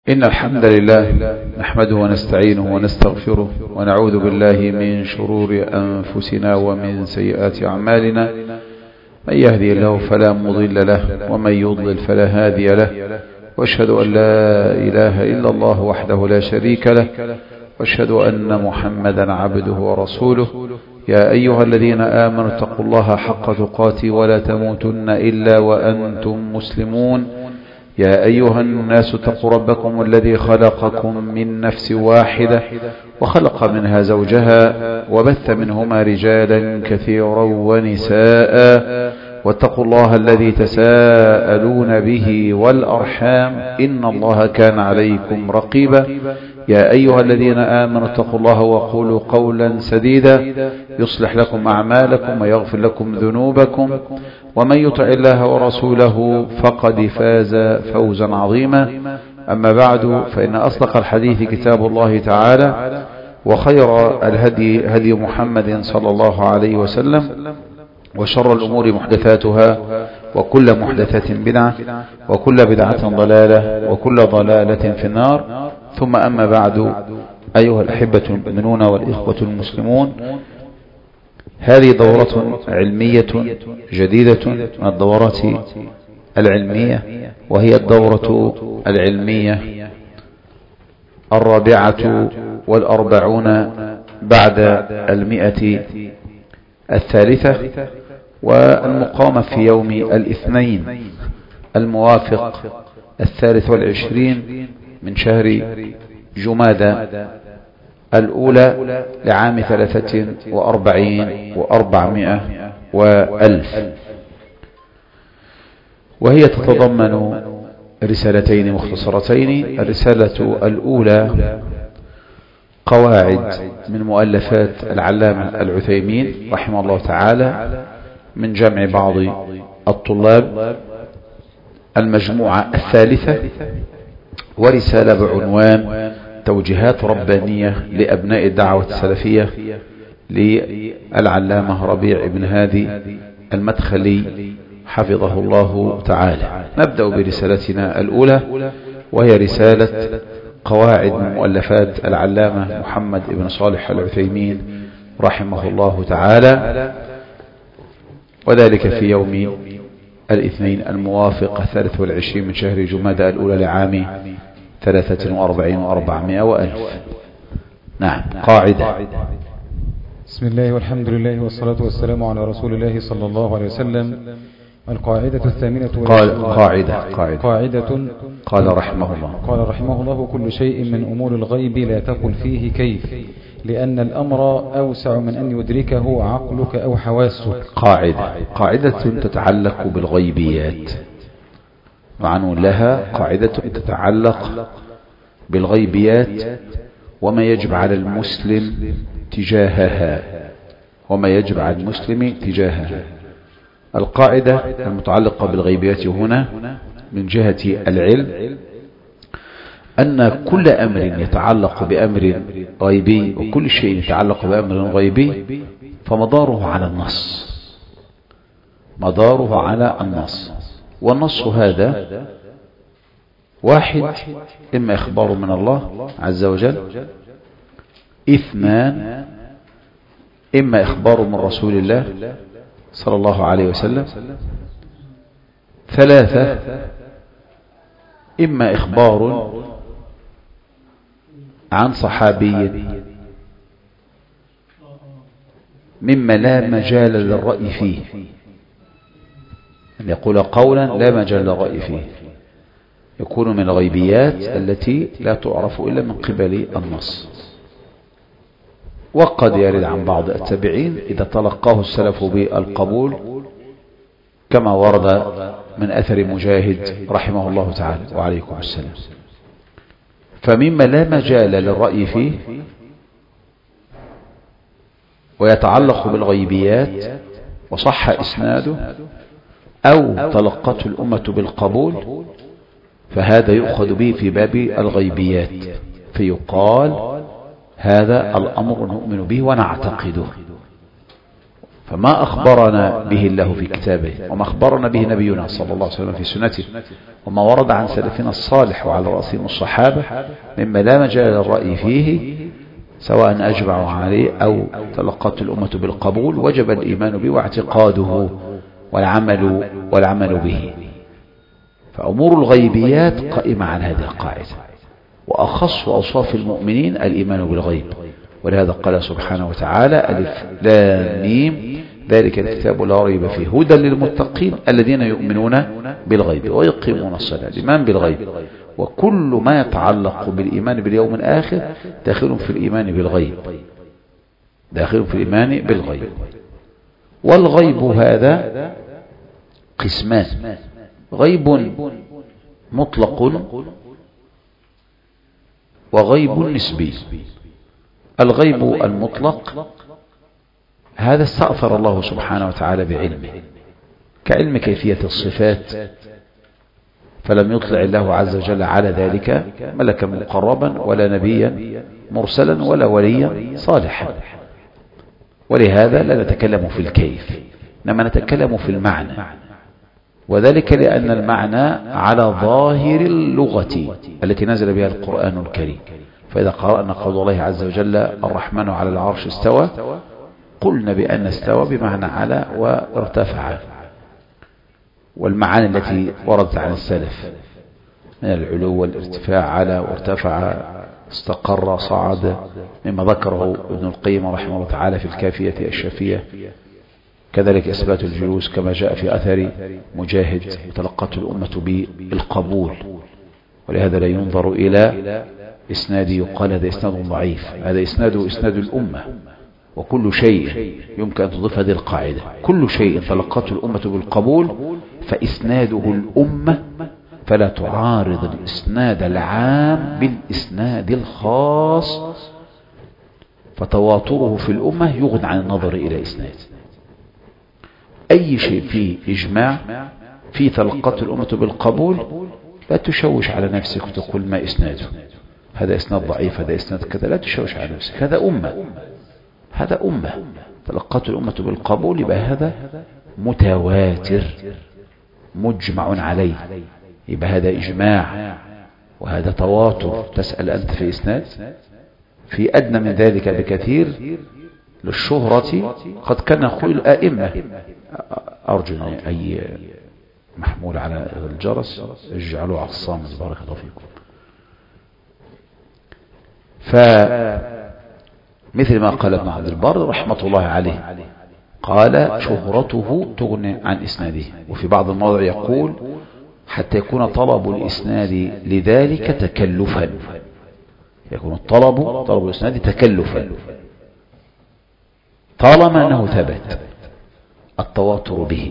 إن الحمد لله نحمده ونستعينه ونستغفره ونعوذ بالله من شرور أنفسنا ومن سيئات أعمالنا. من يهدي الله فلا مضل له ومن يضلل فلا هادي له، واشهد أن لا إله إلا الله وحده لا شريك له، واشهد أن محمدا عبده ورسوله. يا أيها الذين آمنوا اتقوا الله حق تقاته ولا تموتن إلا وأنتم مسلمون. يا أيها الناس اتقوا ربكم الذي خلقكم من نفس واحدة وخلق منها زوجها وبث منهما رجالا كثيرا ونساء، واتقوا الله الذي تساءلون به والأرحام إن الله كان عليكم رقيبا. يا أيها الذين آمنوا اتقوا الله وقولوا قولا سديدا يصلح لكم أعمالكم ويغفر لكم ذنوبكم، ومن يطع الله ورسوله فقد فاز فوزا عظيما. أما بعد، فإن أصدق الحديث كتاب الله تعالى، وخير الهدي هدي محمد صلى الله عليه وسلم، وشر الأمور محدثاتها، وكل محدثة بدعة، وكل بدعة ضلالة، وكل ضلالة في النار. ثم أما بعد، أيها الأحبة المؤمنون والإخوة المسلمون، هذه دورة علمية جديدة من الدورات العلمية، وهي الدورة العلمية 44 بعد 100 الثالثة، والمقامة في يوم الاثنين الموافق 23 من شهر جمادى الأولى لعام 43 و400 وألف، وهي تتضمن رسالتين مختصرتين. الرسالة الأولى قواعد من مؤلفات العلامة العثيمين رحمه الله تعالى من جمع بعض الطلاب، المجموعة الثالثة. ورسالة بعنوان توجيهات ربانية لأبناء الدعوة السلفية للعلامة ربيع بن هادي المدخلي حفظه الله تعالى. نبدأ برسالتنا الأولى، وهي رسالة قواعد من مؤلفات العلامة محمد بن صالح العثيمين رحمه الله تعالى، وذلك في يوم الاثنين الموافق 23 من شهر جمادى الأولى لعام 43 و400 وألف. نعم. قاعدة. بسم الله والحمد لله والصلاة والسلام على رسول الله صلى الله عليه وسلم. القاعدة الثامنة قاعدة قال رحمه الله كل شيء من أمور الغيب لا تقل فيه كيف، لأن الأمر أوسع من أن يدركه عقلك أو حواسك. قاعدة تتعلق بالغيبيات، معنى لها قاعدة تتعلق بالغيبيات وما يجب على المسلم تجاهها. القاعدة المتعلقة بالغيبيات هنا من جهة العلم أن كل أمر يتعلق بأمر غيبي، وكل شيء يتعلق بأمر غيبي، فمداره على النص. والنص هذا واحد، إما إخبار من الله عز وجل، اثنان، إما إخبار من رسول الله صلى الله عليه وسلم، ثلاثة، إما إخبار عن صحابي مما لا مجال للرأي فيه، أن يقول قولا لا مجال للرأي فيه، يكون من الغيبيات التي لا تعرف إلا من قبل النص. وقد يرد عن بعض التابعين إذا تلقاه السلف بالقبول، كما ورد من أثر مجاهد رحمه الله تعالى وعليكم السلام. فمما لا مجال للرأي فيه ويتعلق بالغيبيات وصح إسناده أو تلقته الأمة بالقبول، فهذا يؤخذ به في باب الغيبيات، فيقال هذا الأمر نؤمن به ونعتقده. فما أخبرنا به الله في كتابه وما أخبرنا به نبينا صلى الله عليه وسلم في سنته وما ورد عن سلفنا الصالح وعلى رأسهم الصحابة مما لا مجال للرأي فيه سواء أجمعوا عليه أو تلقت الأمة بالقبول وجب الإيمان به واعتقاده والعمل به. فأمور الغيبيات قائمة على هذه القاعدة، وأخص أوصاف المؤمنين الإيمان بالغيب. ولهذا قال سبحانه وتعالى ألف لام ميم ذلك الكتاب لا ريب فيه هدى للمتقين الذين يؤمنون بالغيب ويقيمون الصلاة. الإيمان بالغيب وكل ما يتعلق بالإيمان باليوم الآخر داخل في الإيمان بالغيب. والغيب هذا قسمان: غيب مطلق وغيب نسبي. الغيب المطلق هذا استأثر الله سبحانه وتعالى بعلمه، كعلم كيفية الصفات، فلم يطلع الله عز وجل على ذلك ملكا مقربا ولا نبيا مرسلا ولا وليا صالحا. ولهذا لا نتكلم في الكيف، إنما نتكلم في المعنى، وذلك لأن المعنى على ظاهر اللغة التي نزل بها القرآن الكريم. فإذا قرأنا قول الله عز وجل الرحمن على العرش استوى قلنا بأن استوى بمعنى على وارتفع، والمعاني التي وردت عن السلف من العلو والارتفاع على وارتفع استقر صعد مما ذكره ابن القيم رحمه الله تعالى في الكافية الشافية. كذلك إثبات الجلوس كما جاء في أثر مجاهد تلقته الأمة بالقبول، ولهذا لا ينظر إلى إسناد يقال هذا إسناد ضعيف، هذا إسناد الأمة. وكل شيء يمكن أن تضيف هذه القاعدة: كل شيء تلقته الأمة بالقبول فإسناده الأمة، فلا تعارض الإسناد العام بالإسناد الخاص، فتواتره في الأمة يغني عن النظر إلى إسناد. أي شيء فيه إجماع فيه تلقته الأمة بالقبول لا تشوش على نفسك وتقول ما إسناده، هذا إسناد ضعيف، هذا إسناد كذا، لا تشوش على نفسك. هذا أمة تلقته الأمة بالقبول، يبقى هذا متواتر مجمع عليه، يبقى هذا إجماع وهذا تواتر. تسأل أنت في إسناد في أدنى من ذلك بكثير للشهرة قد كان يقول الآئمة. أرجو أن أي محمول على الجرس اجعلوه على الصامت بارك الله فيكم. فمثل ما قال ابن عبد البر رحمة الله عليه، قال شهرته تغني عن إسناده. وفي بعض المواضع يقول حتى يكون طلب الإسناد لذلك تكلفا، يكون طلب الإسناد تكلفا طالما أنه ثبت التواتر به.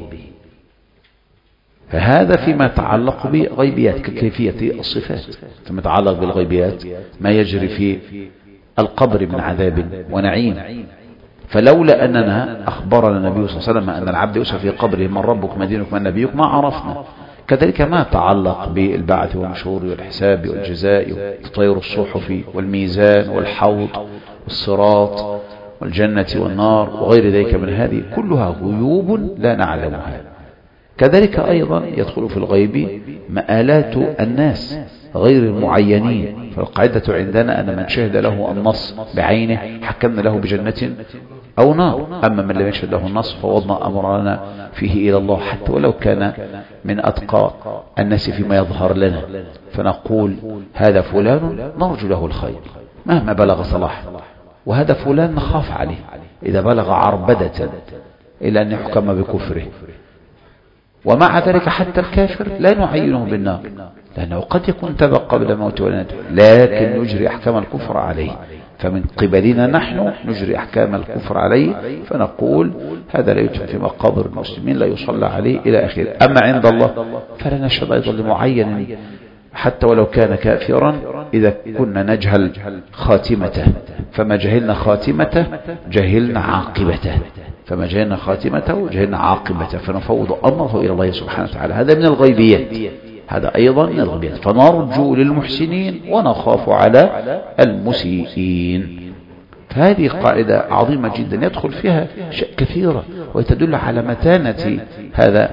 فهذا فيما يتعلق بغيبيات ككيفية الصفات. فيما يتعلق بالغيبيات ما يجري في القبر من عذاب ونعيم، فلولا أننا أخبرنا النبي صلى الله عليه وسلم أن العبد يسأل في قبره من ربك ما دينك من نبيك ما عرفنا. كذلك ما يتعلق بالبعث والنشور والحساب والجزاء وتطير الصحف والميزان والحوض والصراط والجنة والنار وغير ذلك من هذه كلها غيوب لا نعلمها. كذلك أيضا يدخل في الغيب مآلات الناس غير المعينين. فالقاعدة عندنا أن من شهد له النص بعينه حكمنا له بجنة أو نار، أما من لم يشهد له النص فوضنا أمرنا فيه إلى الله حتى ولو كان من أتقى الناس فيما يظهر لنا، فنقول هذا فلان نرجو له الخير مهما بلغ صلاح، وهذا فلان نخاف عليه إذا بلغ عربدة إلى أن يحكم بكفره. ومع ذلك حتى الكافر لا نعينه بالنار لأنه قد يكون تاب قبل موت ولد، لكن نجري أحكام الكفر عليه. فمن قبلنا نحن نجري أحكام الكفر عليه، فنقول هذا لا يدفن في مقابر المسلمين لا يصلى عليه إلى آخره. أما عند الله فلا نشهد أيضا لمعين حتى ولو كان كافرا إذا كنا نجهل خاتمته، فما جهلنا خاتمته جهلنا عاقبته، فما جهلنا خاتمته جهلنا عاقبته، فنفوض أمره إلى الله سبحانه وتعالى. هذا من الغيبيات، هذا أيضا من الغيبيات. فنرجو للمحسنين ونخاف على المسيئين. فهذه قاعدة عظيمة جدا يدخل فيها شيء كثيرة، وتدل على متانة هذا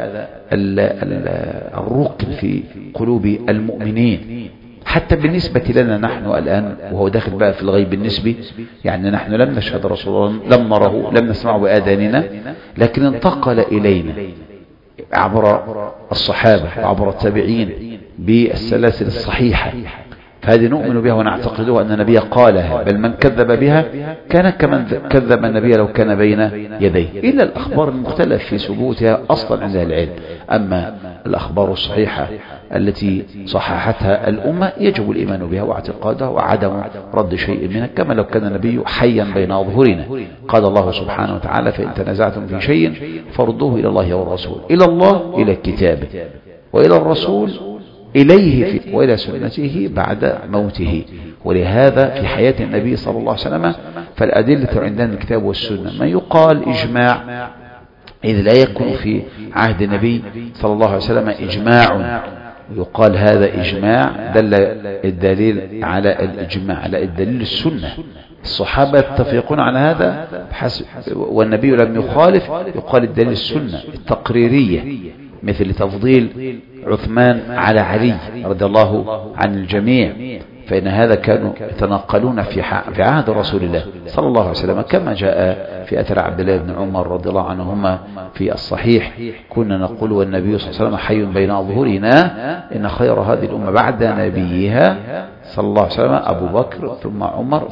الركن في قلوب المؤمنين. حتى بالنسبة لنا نحن الآن، وهو داخل بقى في الغيب النسبي، يعني نحن لم نشهد رسول الله، لم نره، لم نسمعه بآذاننا، لكن انتقل إلينا عبر الصحابة وعبر التابعين بالسلاسل الصحيحة، فهذه نؤمن بها ونعتقدها أن النبي قالها، بل من كذب بها كان كمن كذب النبي لو كان بين يديه، إلا الأخبار المختلف في ثبوتها أصلا عند العلم. أما الأخبار الصحيحة التي صححتها الأمة يجب الإيمان بها واعتقادها وعدم رد شيء منها، كما لو كان النبي حيا بين أظهرنا. قال الله سبحانه وتعالى: فإن تنازعتم في شيء فردوه إلى الله والرسول، إلى الله إلى الكتاب، وإلى الرسول إليه وإلى سنته بعد موته. ولهذا في حياة النبي صلى الله عليه وسلم فالأدلة عندنا الكتاب والسنة. ما يقال إجماع إذ لا يكون في عهد النبي صلى الله عليه وسلم إجماع، يقال هذا إجماع، دل الدليل على الإجماع على الدليل السنة، الصحابة يتفقون على هذا والنبي لم يخالف، يقال الدليل السنة التقريرية، مثل تفضيل عثمان على علي رضي الله عن الجميع، فإن هذا كانوا يتنقلون في عهد رسول الله صلى الله عليه وسلم، كما جاء في أثر عبد الله بن عمر رضي الله عنهما في الصحيح: كنا نقول والنبي صلى الله عليه وسلم حي بين أظهرنا إن خير هذه الأمة بعد نبيها صلى الله عليه وسلم أبو بكر ثم عمر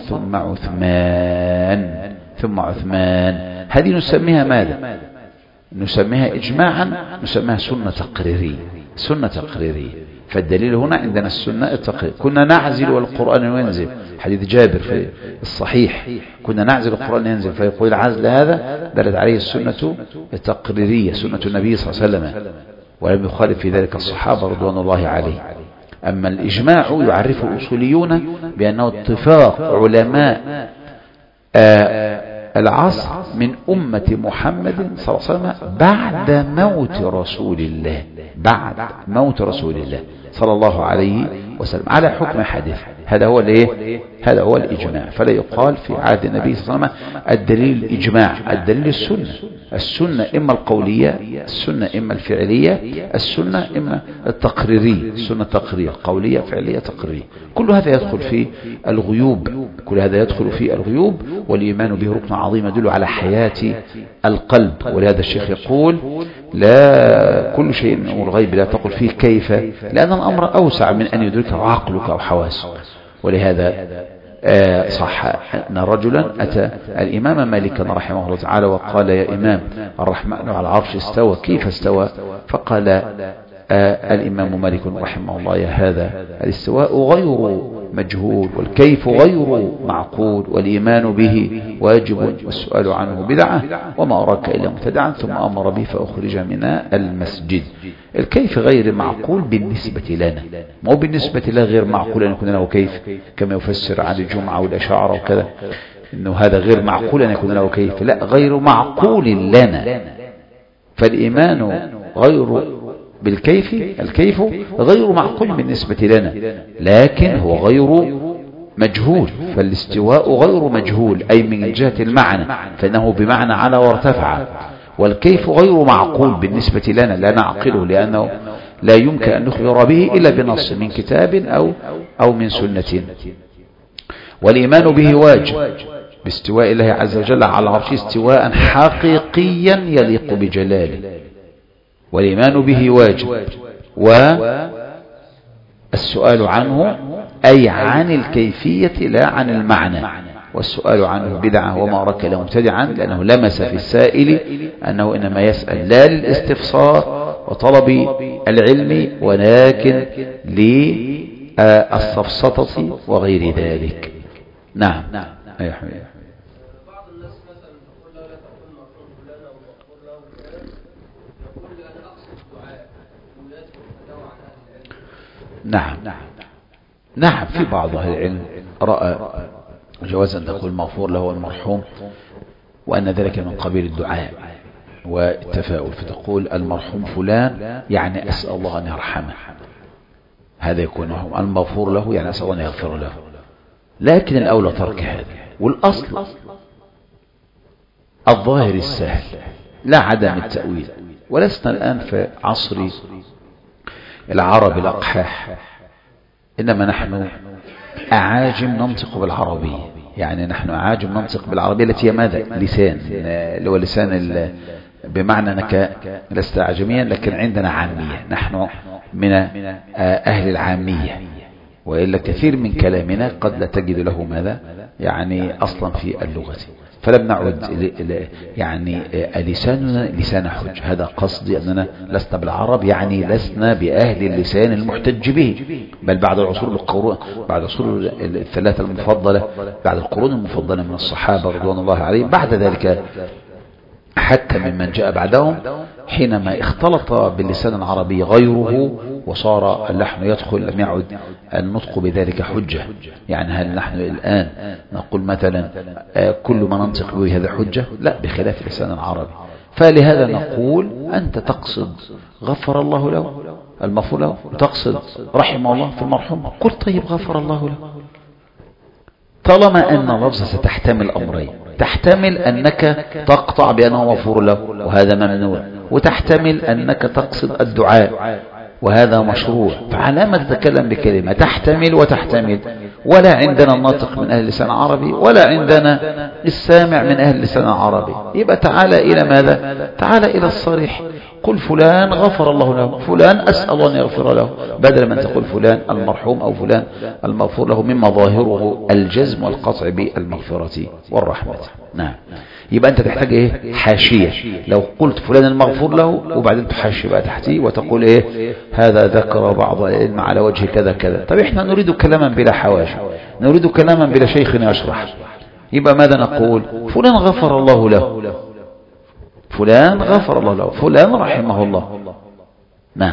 ثم عثمان. هذه نسميها ماذا؟ نسميها إجماعا، نسميها سنة تقريرية. فالدليل هنا عندنا السنة التقريرية. كنا نعزل والقرآن ينزل، حديث جابر في الصحيح: كنا نعزل والقرآن ينزل، فيقول العزل هذا دلت عليه السنة التقريرية، سنة النبي صلى الله عليه وسلم، ولم يخالف في ذلك الصحابة رضوان الله عليه. أما الإجماع يعرف الأصوليون بأنه اتفاق علماء العصر من أمة محمد صلى الله عليه وسلم بعد موت رسول الله، صلى الله عليه وسلم على حكم حديث. هذا هو هذا هو الإجماع. فلا يقال في عهد النبي صلى الله عليه وسلم الدليل الإجماع، الدليل السنة إما القولية، السنة إما الفعلية، السنة إما التقريرية، السنة التقريرية قولية فعلية تقريرية. كل هذا يدخل في الغيوب، والإيمان به ركن عظيم يدل على حياة القلب. ولهذا الشيخ يقول: لا كل شيء من الغيب لا تقل فيه كيف، لأن الأمر أوسع من أن يدركه عقلك أو حواسك. ولهذا صح أن رجلا أتى الإمام مالك رحمه الله تعالى وقال: يا إمام، الرحمن على العرش استوى، كيف استوى؟ فقال الإمام مالك رحمه الله: يا هذا الاستواء غير مجهول، والكيف غير معقول، والإيمان به واجب، والسؤال عنه بدعة، وما أراك إلا مبتدعا، ثم أمر به فأخرج من المسجد. الكيف غير معقول بالنسبة لنا، مو بالنسبة له غير معقول أن يكون له كيف، كما يفسر عن الجمعة والأشاعرة وكذا، إنه هذا غير معقول أن يكون له كيف، لا، غير معقول لنا. فالإيمان غير بالكيف، الكيف غير معقول بالنسبة لنا، لكن هو غير مجهول. فالاستواء غير مجهول، أي من جهة المعنى، فإنه بمعنى على وارتفع. والكيف غير معقول بالنسبة لنا، لا نعقله، لأنه لا يمكن أن نخبر به إلا بنص من كتاب أو من سنة. والإيمان به واجب باستواء الله عز وجل على عرشه استواء حقيقيا يليق بجلاله، والإيمان به واجب. والسؤال عنه أي عن الكيفية لا عن المعنى، والسؤال عنه بدعة، وما أراك إلا مبتدعا، لأنه لمس في السائل أنه إنما يسأل لا للاستفسار وطلب العلم، ولكن للسفسطة وغير ذلك. نعم. أي حبيبي. نعم في بعض أهل العلم رأى جواز أن تقول مغفور له المرحوم، وأن ذلك من قبيل الدعاء والتفاؤل، فتقول المرحوم فلان يعني أسأل الله أن يرحمه، هذا يكون المغفور له يعني أسأل الله أن يغفر له. لكن الأولى ترك هذا، والأصل الظاهر السهل لا عدم التأويل. ولسنا الآن في عصر العرب الأقحاح، إنما نحن أعاجم ننطق بالعربية. يعني نحن أعاجم ننطق بالعربية التي هي ماذا؟ لسان، اللي هو لسان بمعنى أنك لست أعجميا لكن عندنا عامية، نحن من أهل العامية، وإلا كثير من كلامنا قد لا تجد له ماذا يعني أصلا في اللغة. فلم نعد يعني لساننا لسان حج. هذا قصدي أننا لسنا بالعرب، يعني لسنا بأهل اللسان المحتج به، بل بعد العصور الثلاثة المفضلة، بعد القرون المفضلة من الصحابة رضوان الله عليهم، بعد ذلك حتى ممن جاء بعدهم، حينما اختلط باللسان العربي غيره وصار اللحن يدخل لم يعد النطق بذلك حجة. يعني هل نحن الآن نقول مثلا كل ما ننطق به هذا حجة؟ لا، بخلاف اللسان العربي. فلهذا نقول أنت تقصد غفر الله له المغفور له، وتقصد رحمه الله في المرحوم، قل طيب غفر الله له. طالما أن اللفظ ستحتمل أمرين، تحتمل أنك تقطع بأنه مغفور له وهذا ممنوع، وتحتمل أنك تقصد الدعاء وهذا مشروع. فعلامة تتكلم بكلمة تحتمل وتحتمل، ولا عندنا الناطق من أهل اللسان العربي ولا عندنا السامع من أهل اللسان العربي. يبقى تعالى إلى ماذا؟ تعالى إلى الصريح، قل فلان غفر الله له، فلان أسأل الله أن يغفر له، بدل من تقول فلان المرحوم أو فلان المغفور له، مما ظاهره الجزم والقطع بالمغفرة والرحمة. نعم. يبقى أنت تحتاج إيه؟ حاشية. لو قلت فلان المغفور له وبعدين تحاشي بقى تحتيه وتقول إيه؟ هذا ذكر بعض العلم على وجه كذا كذا. طب إحنا نريد كلاما بلا حواشي، نريد كلاما بلا شيخ يشرح. يبقى ماذا نقول؟ فلان غفر الله له، فلان غفر الله له، فلان رحمه الله. نعم.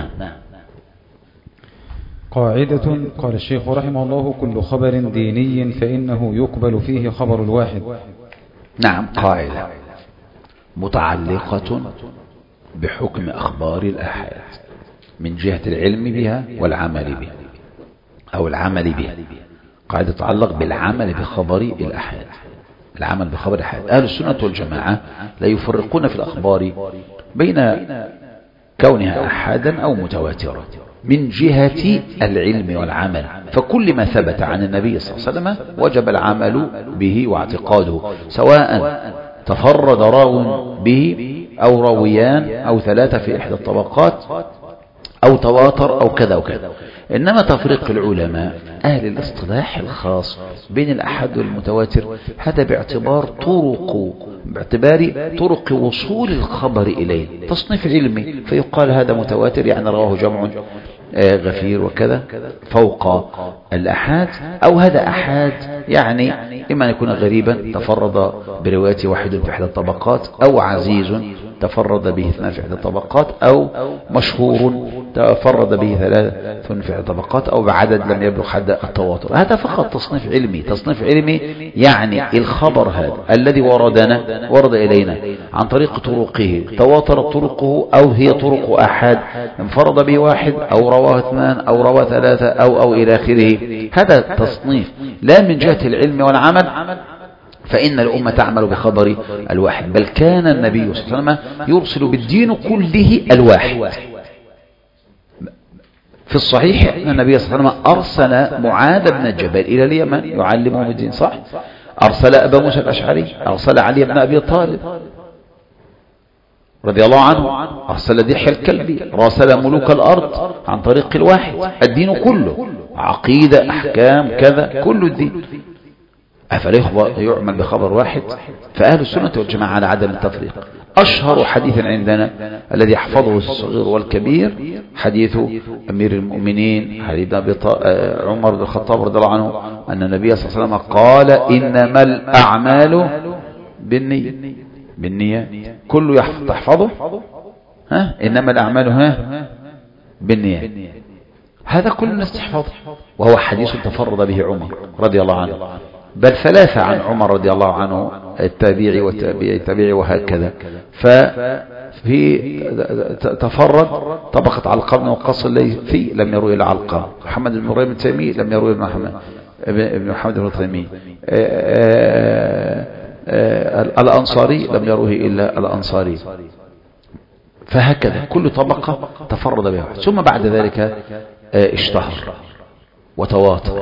قاعدة. قال الشيخ رحمه الله: كل خبر ديني فإنه يقبل فيه خبر الواحد. نعم، قاعدة متعلقة بحكم أخبار الآحاد من جهة العلم بها والعمل بها، أو العمل بها. قاعدة تتعلق بالعمل بخبر الآحاد، العمل بخبر الآحاد. أهل السنة والجماعة لا يفرقون في الأخبار بين كونها أحادا أو متواترة من جهة العلم والعمل. فكل ما ثبت عن النبي صلى الله عليه وسلم وجب العمل به واعتقاده، سواء تفرد راو به أو راويان أو ثلاثة في إحدى الطبقات أو تواتر أو كذا وكذا. إنما تفريق العلماء أهل الاصطلاح الخاص بين الأحد والمتواتر هذا باعتبار طرق وصول الخبر إليه، تصنيف علمي، فيقال هذا متواتر يعني رواه جمع غفير وكذا فوق الأحاد، أو هذا أحاد يعني إما أن يكون غريبا تفرد برواية واحد في إحدى الطبقات، أو عزيز تفرد به اثنان في إحدى الطبقات، أو مشهور تفرد به ثلاث في إحدى الطبقات، أو بعدد لم يبلغ حد التواتر. هذا فقط تصنيف علمي. تصنيف علمي يعني الخبر هذا الذي ورد إلينا عن طريق طرقه، تواترت طرقه أو هي طرق أحد، انفرد به واحد أو رواه اثنان أو رواه ثلاثة أو إلى آخره. هذا تصنيف لا من جهة العلم والعمل، فإن الأمة تعمل بخبر الواحد. بل كان النبي صلى الله عليه وسلم يرسل بالدين كله الواحد. في الصحيح أن النبي صلى الله عليه وسلم أرسل معاذ بن جبل إلى اليمن يعلمهم الدين، صح؟ أرسل أبا موسى الأشعري، أرسل علي بن أبي طالب رضي الله عنه، أرسل دحية الكلبي، راسل ملوك الأرض عن طريق الواحد. الدين كله عقيدة أحكام كذا، كل الدين. أفلا يعمل بخبر واحد؟ فأهل السنة والجماعة على عدم التفريق. أشهر حديث عندنا الذي يحفظه الصغير والكبير حديث أمير المؤمنين حديث عمر بن الخطاب رضي الله عنه أن النبي صلى الله عليه وسلم قال: إنما الأعمال بالنية. كله تحفظه؟ إنما الأعمال بالنية. هذا كل الناس تحفظه، وهو حديث تفرد به عمر رضي الله عنه، بل ثلاثة عن عمر رضي الله عنه، التابعي والتابعي وهكذا. ففي تفرد طبقة علقمة وقص الليثي لم يروي إلا علقمة، محمد بن مريم التيمي لم يروي إلا محمد، ابن محمد بن تيمية الأنصاري لم يروه إلا الأنصاري. فهكذا كل طبقة تفرد بها، ثم بعد ذلك اشتهر وتواتر.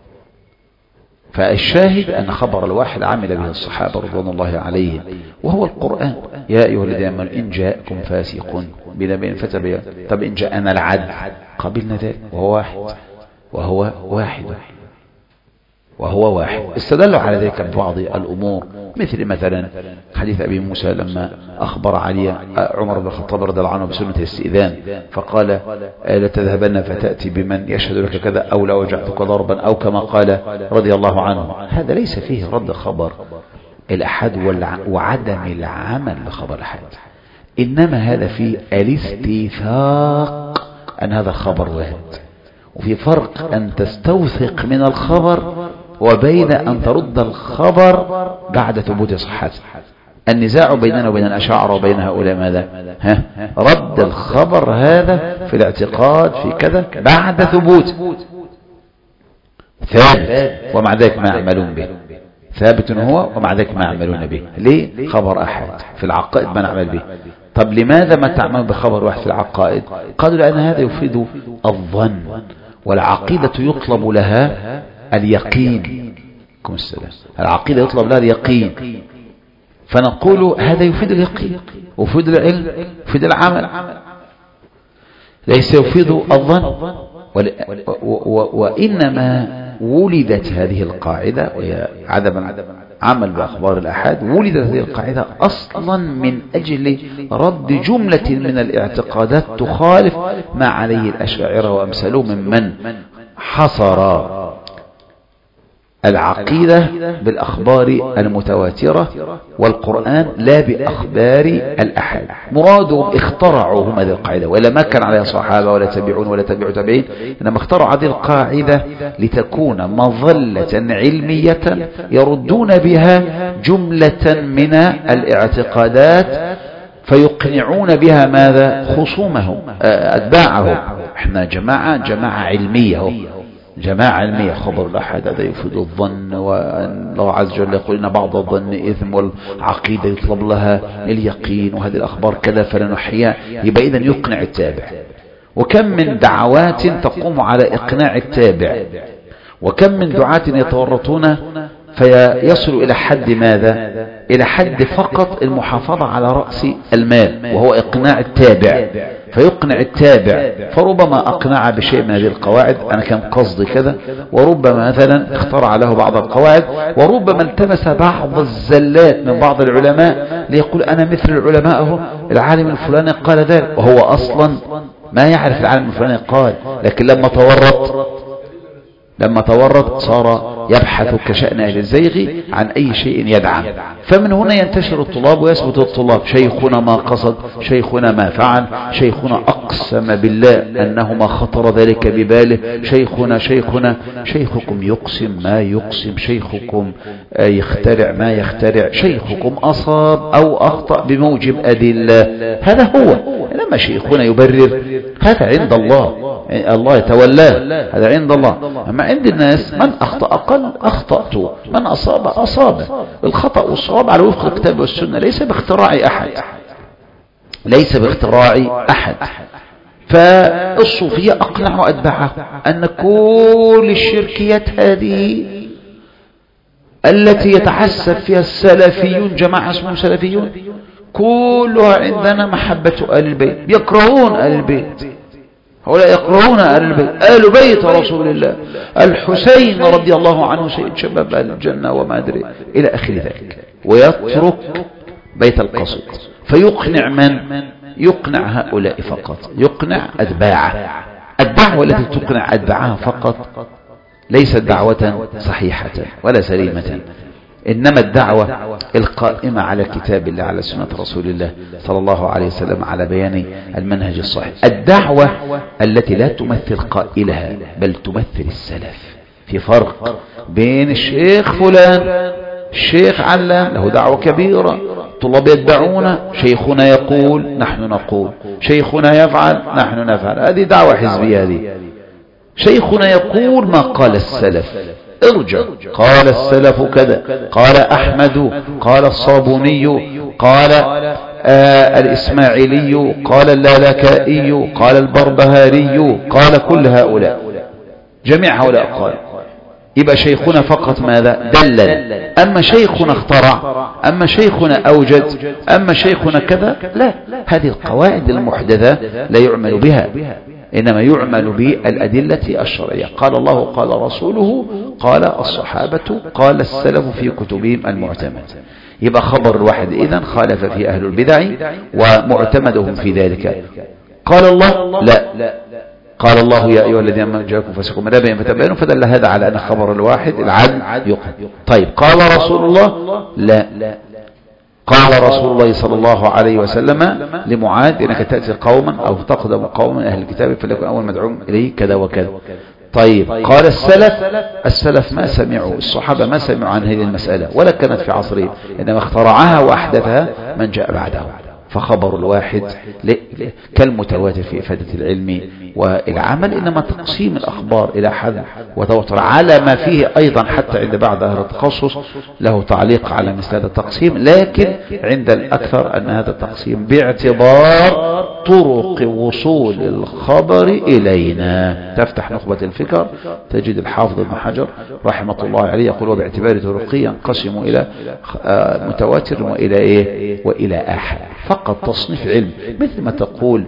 فالشاهد أن خبر الواحد عمل به الصحابة رضوان الله عليهم، وهو القرآن. يا أيها الذين آمنوا إن جاءكم فاسق بنبأ فتبينوا. طب إن جاءنا العدل قبلنا ذلك، وهو واحد. استدلوا على ذلك ببعض الأمور، مثلا حديث أبي موسى لما أخبر علي عمر بن الخطاب رضي الله عنه بسنة الاستئذان، فقال لتذهبن فتأتي بمن يشهد لك كذا أو لو وجعتك ضربا، أو كما قال رضي الله عنه. هذا ليس فيه رد خبر الأحد وعدم العمل بخبر الأحد، إنما هذا فيه الاستيثاق أن هذا الخبر وارد. وفي فرق أن تستوثق من الخبر وبين أن ترد الخبر بعد ثبوت صحته. النزاع بيننا وبين الأشاعرة وبين هؤلاء ماذا؟ رد الخبر هذا في الاعتقاد في كذا بعد ثبوت ثابت، ومع ذلك ما يعملون به. ثابت هو ومع ذلك ما يعملون به. ليه؟ خبر أحد في العقائد ما نعمل به. طب لماذا ما تعمل بخبر واحد في العقائد؟ قالوا لأن هذا يفيد الظن، والعقيدة يطلب لها اليقين. العقيدة يطلب لها اليقين، فنقول هذا يفيد اليقين ويفيد العلم ويفيد العمل، ليس يفيد الظن. وإنما ولدت هذه القاعدة، وهي عدم عمل بأخبار الأحاد، ولدت هذه القاعدة أصلا من أجل رد جملة من الاعتقادات تخالف ما عليه الأشاعرة وأمثالهم ممن حصر العقيدة بالأخبار المتواترة والقرآن لا بأخبار الأحاد. مرادهم اخترعوا هم هذه القاعدة، ولا ما كان عليها صحابة ولا تبعون ولا تبعوا تبعين، إنما اخترعوا هذه القاعدة لتكون مظلة علمية يردون بها جملة من الاعتقادات فيقنعون بها ماذا؟ خصومهم أتباعهم. احنا جماعة علمية، جماعة علمية. خبر الأحد هذا يفيد الظن، وأن الله عز وجل يقول إن بعض الظن إثم، والعقيدة يطلب لها اليقين، وهذه الأخبار كذا فلنحيا. يبقى إذن يقنع التابع. وكم من دعوات تقوم على إقناع التابع، وكم من دعاة يتورطون فيصل إلى حد ماذا؟ إلى حد فقط المحافظة على رأس المال، وهو إقناع التابع. فيقنع التابع، فربما أقنع بشيء من هذه القواعد، أنا كان قصدي كذا، وربما مثلا اخترع له بعض القواعد، وربما التمس بعض الزلات من بعض العلماء ليقول أنا مثل العلماء، هو العالم الفلاني قال ذلك، وهو أصلا ما يعرف العالم الفلاني قال. لكن لما تورط صار يبحث كشأن أهل الزيغ عن أي شيء يدعم. فمن هنا ينتشر الطلاب ويثبت الطلاب: شيخنا ما قصد، شيخنا ما فعل، شيخنا أقسم بالله أنه ما خطر ذلك بباله، شيخنا. شيخكم يقسم ما يقسم، شيخكم يخترع ما يخترع، شيخكم أصاب أو أخطأ بموجب أدلة. هذا هو. لما شيخنا يبرر هذا عند الله، الله يتولاه، هذا عند الله. أما عند الناس من أخطأ قال أخطأت، من أصاب. الخطأ والصواب على وفق الكتاب والسنة، ليس باختراع أحد. فالصوفية أقنعوا أتباعه أن كل الشركيات هذه التي يتحسب فيها السلفيون، جماعة اسمهم سلفيون، كلها عندنا محبة آل البيت، يكرهون آل البيت. هؤلاء يكرهون آل البيت، آل بيت رسول الله، الحسين رضي الله عنه سيد شباب أهل الجنة وما أدري إلى آخر ذلك، ويترك بيت القصد. فيقنع من؟ يقنع هؤلاء فقط، يقنع أتباعه. الدعوة التي تقنع أتباعها فقط ليست دعوة صحيحة ولا سليمة، إنما الدعوة القائمة على كتاب الله، على سنة رسول الله صلى الله عليه وسلم، على بيان المنهج الصحيح. الدعوة التي لا تمثل قائلها بل تمثل السلف. في فرق بين الشيخ فلان، الشيخ علان له دعوة كبيرة، طلاب يدعون، شيخنا يقول نحن نقول، شيخنا يفعل نحن نفعل. هذه دعوة حزبية. هذه شيخنا يقول ما قال السلف، ارجع، قال السلف كذا، قال أحمد، قال الصابوني، قال الإسماعيلي، قال اللالكائي، قال البربهاري، قال كل هؤلاء، جميع هؤلاء قال. يبقى شيخنا فقط ماذا؟ دلل. أما شيخنا اخترع، أما شيخنا أوجد، أما شيخنا كذا، لا. هذه القواعد المحدثة لا يعمل بها، إنما يعمل بالأدلة الشرعية. قال الله، قال رسوله، قال الصحابة، قال السلف في كتبهم المعتمد. يبقى خبر الواحد إذن خالف في أهل البدع ومعتمدهم في ذلك. قال الله، لا. قال الله يا أيها الذين آمنوا جاءكم فاسق بنبأ فتبينوا، فدل هذا على أن خبر الواحد العدل يقبل. طيب قال رسول الله، لا. قال رسول الله صلى الله عليه وسلم لمعاذ إنك تأتي قوما أو تقدم قوما أهل الكتاب فليكن أول مدعو إليه كذا وكذا. طيب قال السلف ما سمعوا، الصحابة ما سمعوا عن هذه المسألة ولا كانت في عصرهم، إنما اخترعها وأحدثها من جاء بعده. فخبر الواحد كالمتواتر في إفادة العلم والعمل، إنما تقسيم الأخبار إلى حد وتواتر على ما فيه أيضا حتى عند بعض أهل التخصص له تعليق على مثل هذا التقسيم، لكن عند الأكثر أن هذا التقسيم باعتبار طرق وصول الخبر إلينا. تفتح نخبة الفكر تجد الحافظ ابن حجر رحمة الله عليه يقول وباعتبار طرقي ينقسم إلى متواتر وإلى آحاد. فقط تصنيف علم، مثل ما تقول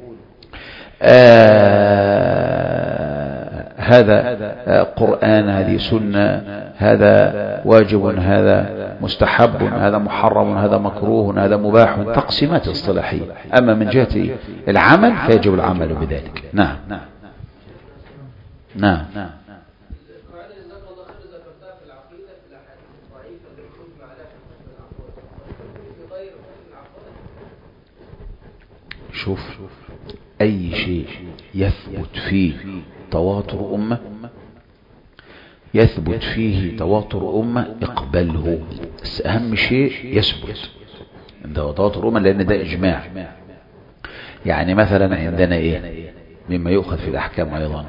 هذا قرآن، هذه سنة، هذا واجب، هذا مستحب، هذا محرم، هذا مكروه، هذا مباح، تقسيمات اصطلاحية. أما من جهة العمل فيجب العمل بذلك. نعم. شوف، أي شيء يثبت فيه تواتر أمة، يثبت فيه تواتر أمة اقبله. بس أهم شيء يثبت ده تواتر أمة، لأن ده إجماع. يعني مثلا عندنا مما يؤخذ في الأحكام أيضا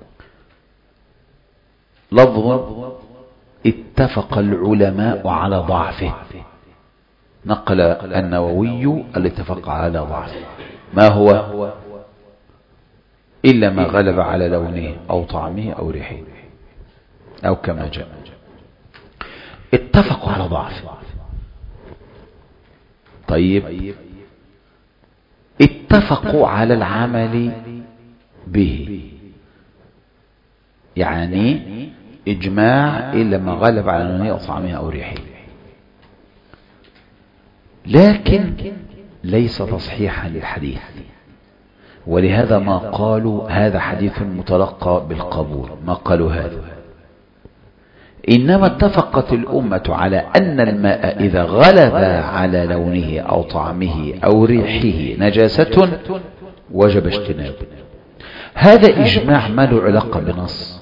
لفظ اتفق العلماء على ضعفه، نقل النووي الاتفاق على ضعفه. ما هو؟ إلا ما غلب على لونه أو طعمه أو ريحه أو كما جاء. اتفقوا على ضعفه. طيب اتفقوا على العمل به، يعني إجماع إلا ما غلب على لونه أو طعمه أو ريحه، لكن ليس تصحيحا للحديث. ولهذا ما قالوا هذا حديث متلقى بالقبول، ما قالوا هذا. إنما اتفقت الأمة على أن الماء إذا غلب على لونه أو طعمه أو ريحه نجاسة وجب اجتنابه. هذا إجماع ما له علاقة بنص،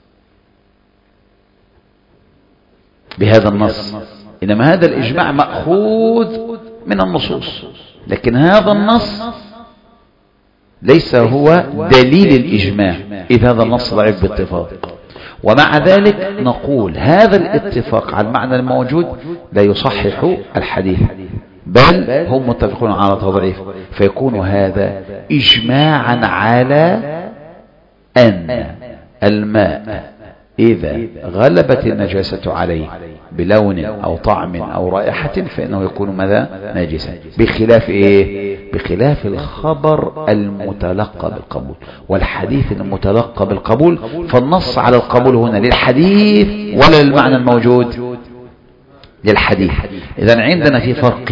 بهذا النص، إنما هذا الإجماع مأخوذ من النصوص، لكن هذا النص ليس هو دليل الإجماع، إذ هذا النص ضعيف باتفاق. ومع ذلك نقول هذا الاتفاق على المعنى الموجود لا يصحح الحديث، بل هم متفقون على تضعيف، فيكون هذا إجماعا على أن الماء إذا غلبت النجاسة عليه بلون أو طعم أو رائحة فإنه يكون ماذا؟ نجسا. بخلاف بخلاف الخبر المتلقى بالقبول والحديث المتلقى بالقبول، فالنص على القبول هنا للحديث ولا للمعنى الموجود؟ للحديث. إذن عندنا في فرق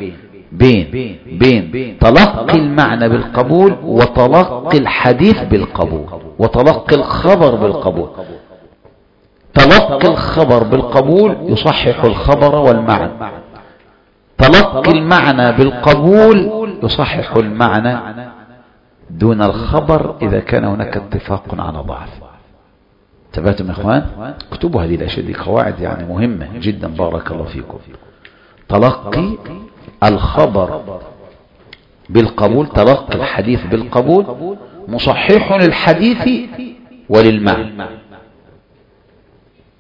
بين تلقي المعنى بالقبول وتلقي الحديث بالقبول وتلقي الخبر بالقبول. تلقي الخبر بالقبول يصحح الخبر والمعنى، تلقي المعنى بالقبول يصحح المعنى دون الخبر إذا كان هناك اتفاق على ضعف. تبعتم يا إخوان؟ اكتبوا هذه الأشياء، دي قواعد يعني مهمة جدا، بارك الله فيكم. تلقي الخبر بالقبول، تلقي الحديث بالقبول مصحح للحديث وللمعنى.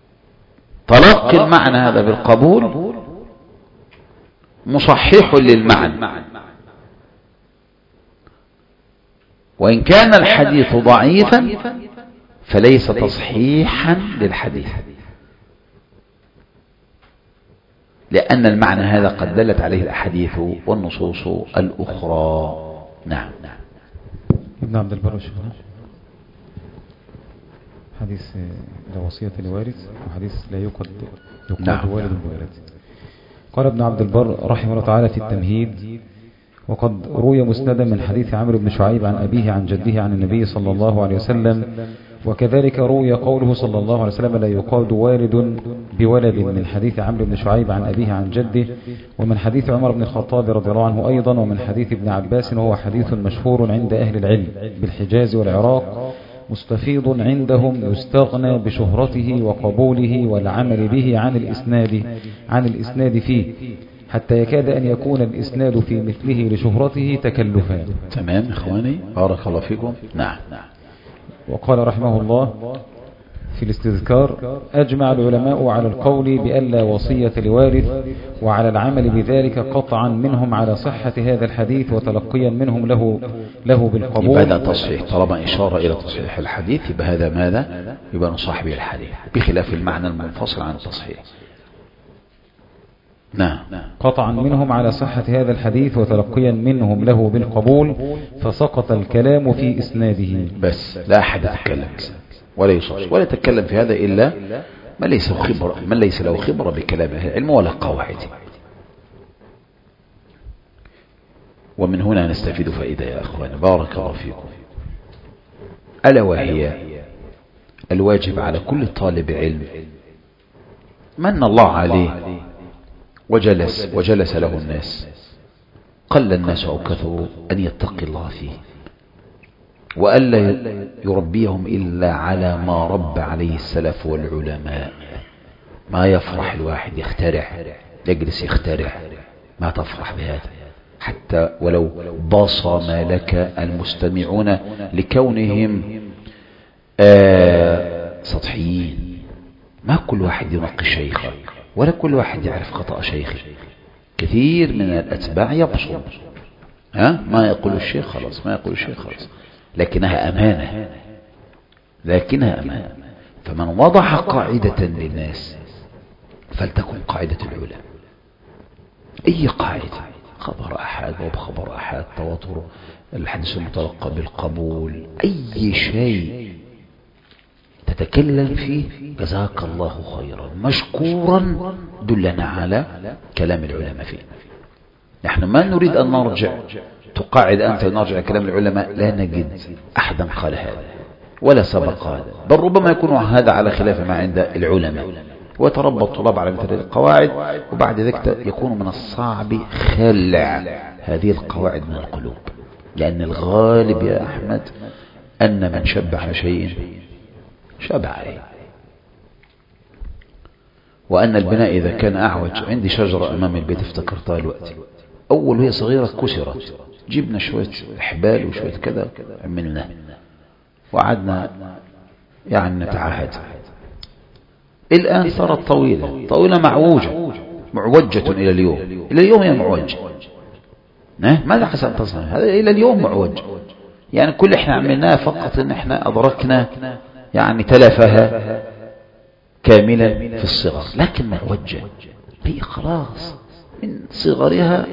تلقي المعنى هذا بالقبول مصحح للمعنى، وإن كان الحديث ضعيفا فليس تصحيحا للحديث، لأن المعنى هذا قد دلت عليه الأحاديث والنصوص الأخرى. نعم. ابن عبد البر حديث لا وصية لوارث وحديث لا يقد والد بولد. قال ابن عبد البر رحمه الله تعالى في التمهيد: وقد روي مسندا من حديث عمرو بن شعيب عن أبيه عن جده عن النبي صلى الله عليه وسلم، وكذلك روي قوله صلى الله عليه وسلم: لا يقاد والد بولد، من حديث عمرو بن شعيب عن أبيه عن جده، ومن حديث عمر بن الخطاب رضي الله عنه أيضا، ومن حديث ابن عباس، وهو حديث مشهور عند أهل العلم بالحجاز والعراق، مستفيض عندهم، يستغنى بشهرته وقبوله والعمل به عن الإسناد فيه، حتى يكاد أن يكون الإسناد في مثله لشهرته تكلفا. تمام إخواني، بارك الله فيكم. نعم. وقال رحمه الله في الاستذكار: أجمع العلماء على القول بألا وصية لوارث، وعلى العمل بذلك قطعا منهم على صحة هذا الحديث وتلقيا منهم له بالقبول. يبقى هذا تصحيح، طالما إشارة إلى تصحيح الحديث يبقى هذا ماذا؟ يبقى نصح به الحديث، بخلاف المعنى المنفصل عن التصحيح. نعم. قطعا منهم على صحة هذا الحديث وتلقيا منهم له بالقبول، فسقط الكلام في إسناده. بس لا أحد يتكلم ولا يصح ولا يتكلم في هذا إلا من ليس له خبرة بكلام أهل العلم ولا قواعد. ومن هنا نستفيد فائدة يا أخوان، بارك الله فيكم، ألا وهي الواجب على كل طالب علم من الله عليه وجلس له الناس، قل الناس أو كثروا، أن يتقي الله فيه، وألا يربيهم إلا على ما رب عليه السلف والعلماء. ما يفرح الواحد يخترع، يجلس يخترع، ما تفرح بهذا، حتى ولو بصم لك المستمعون لكونهم سطحيين. ما كل واحد ينقي شيخه، ولا كل واحد يعرف خطأ شيخه. كثير من الأتباع يبصم، ما يقول الشيخ خلاص، ما يقول الشيخ خلاص، لكنها أمانة. فمن وضع قاعدة للناس فلتكن قاعدة العلماء، أي قاعدة، خبر أحد وبخبر أحد، تواتر، الحديث المتلقى بالقبول، أي شيء تتكلم فيه جزاك الله خيرا مشكورا، دلنا على كلام العلماء فيه. نحن ما نريد أن نرجع، تقاعد أنت نرجع كلام العلماء، لا نجد أحدا قال هذا ولا سبق هذا، بل ربما يكون هذا على خلاف ما عند العلماء، وتربى الطلاب على مثل القواعد، وبعد ذلك يكون من الصعب خلع هذه القواعد من القلوب، لأن الغالب يا أحمد أن من شب على شيء شاب عليه، وأن البناء إذا كان أعوج. عندي شجرة أمام البيت افتكرتها الوقت، أول وهي صغيرة كسرت، جبنا شوية حبال وشوية كذا عملناه، وعدنا يعني نتعاهد. الآن صارت طويلة معوجة إلى اليوم هي معوجة. ماذا حسن تصنع هذا؟ إلى اليوم معوج، يعني كل احنا عملناه فقط ان احنا أدركنا يعني تلفها كاملا في الصغر، لكن معوجة هي خلاص من صغرها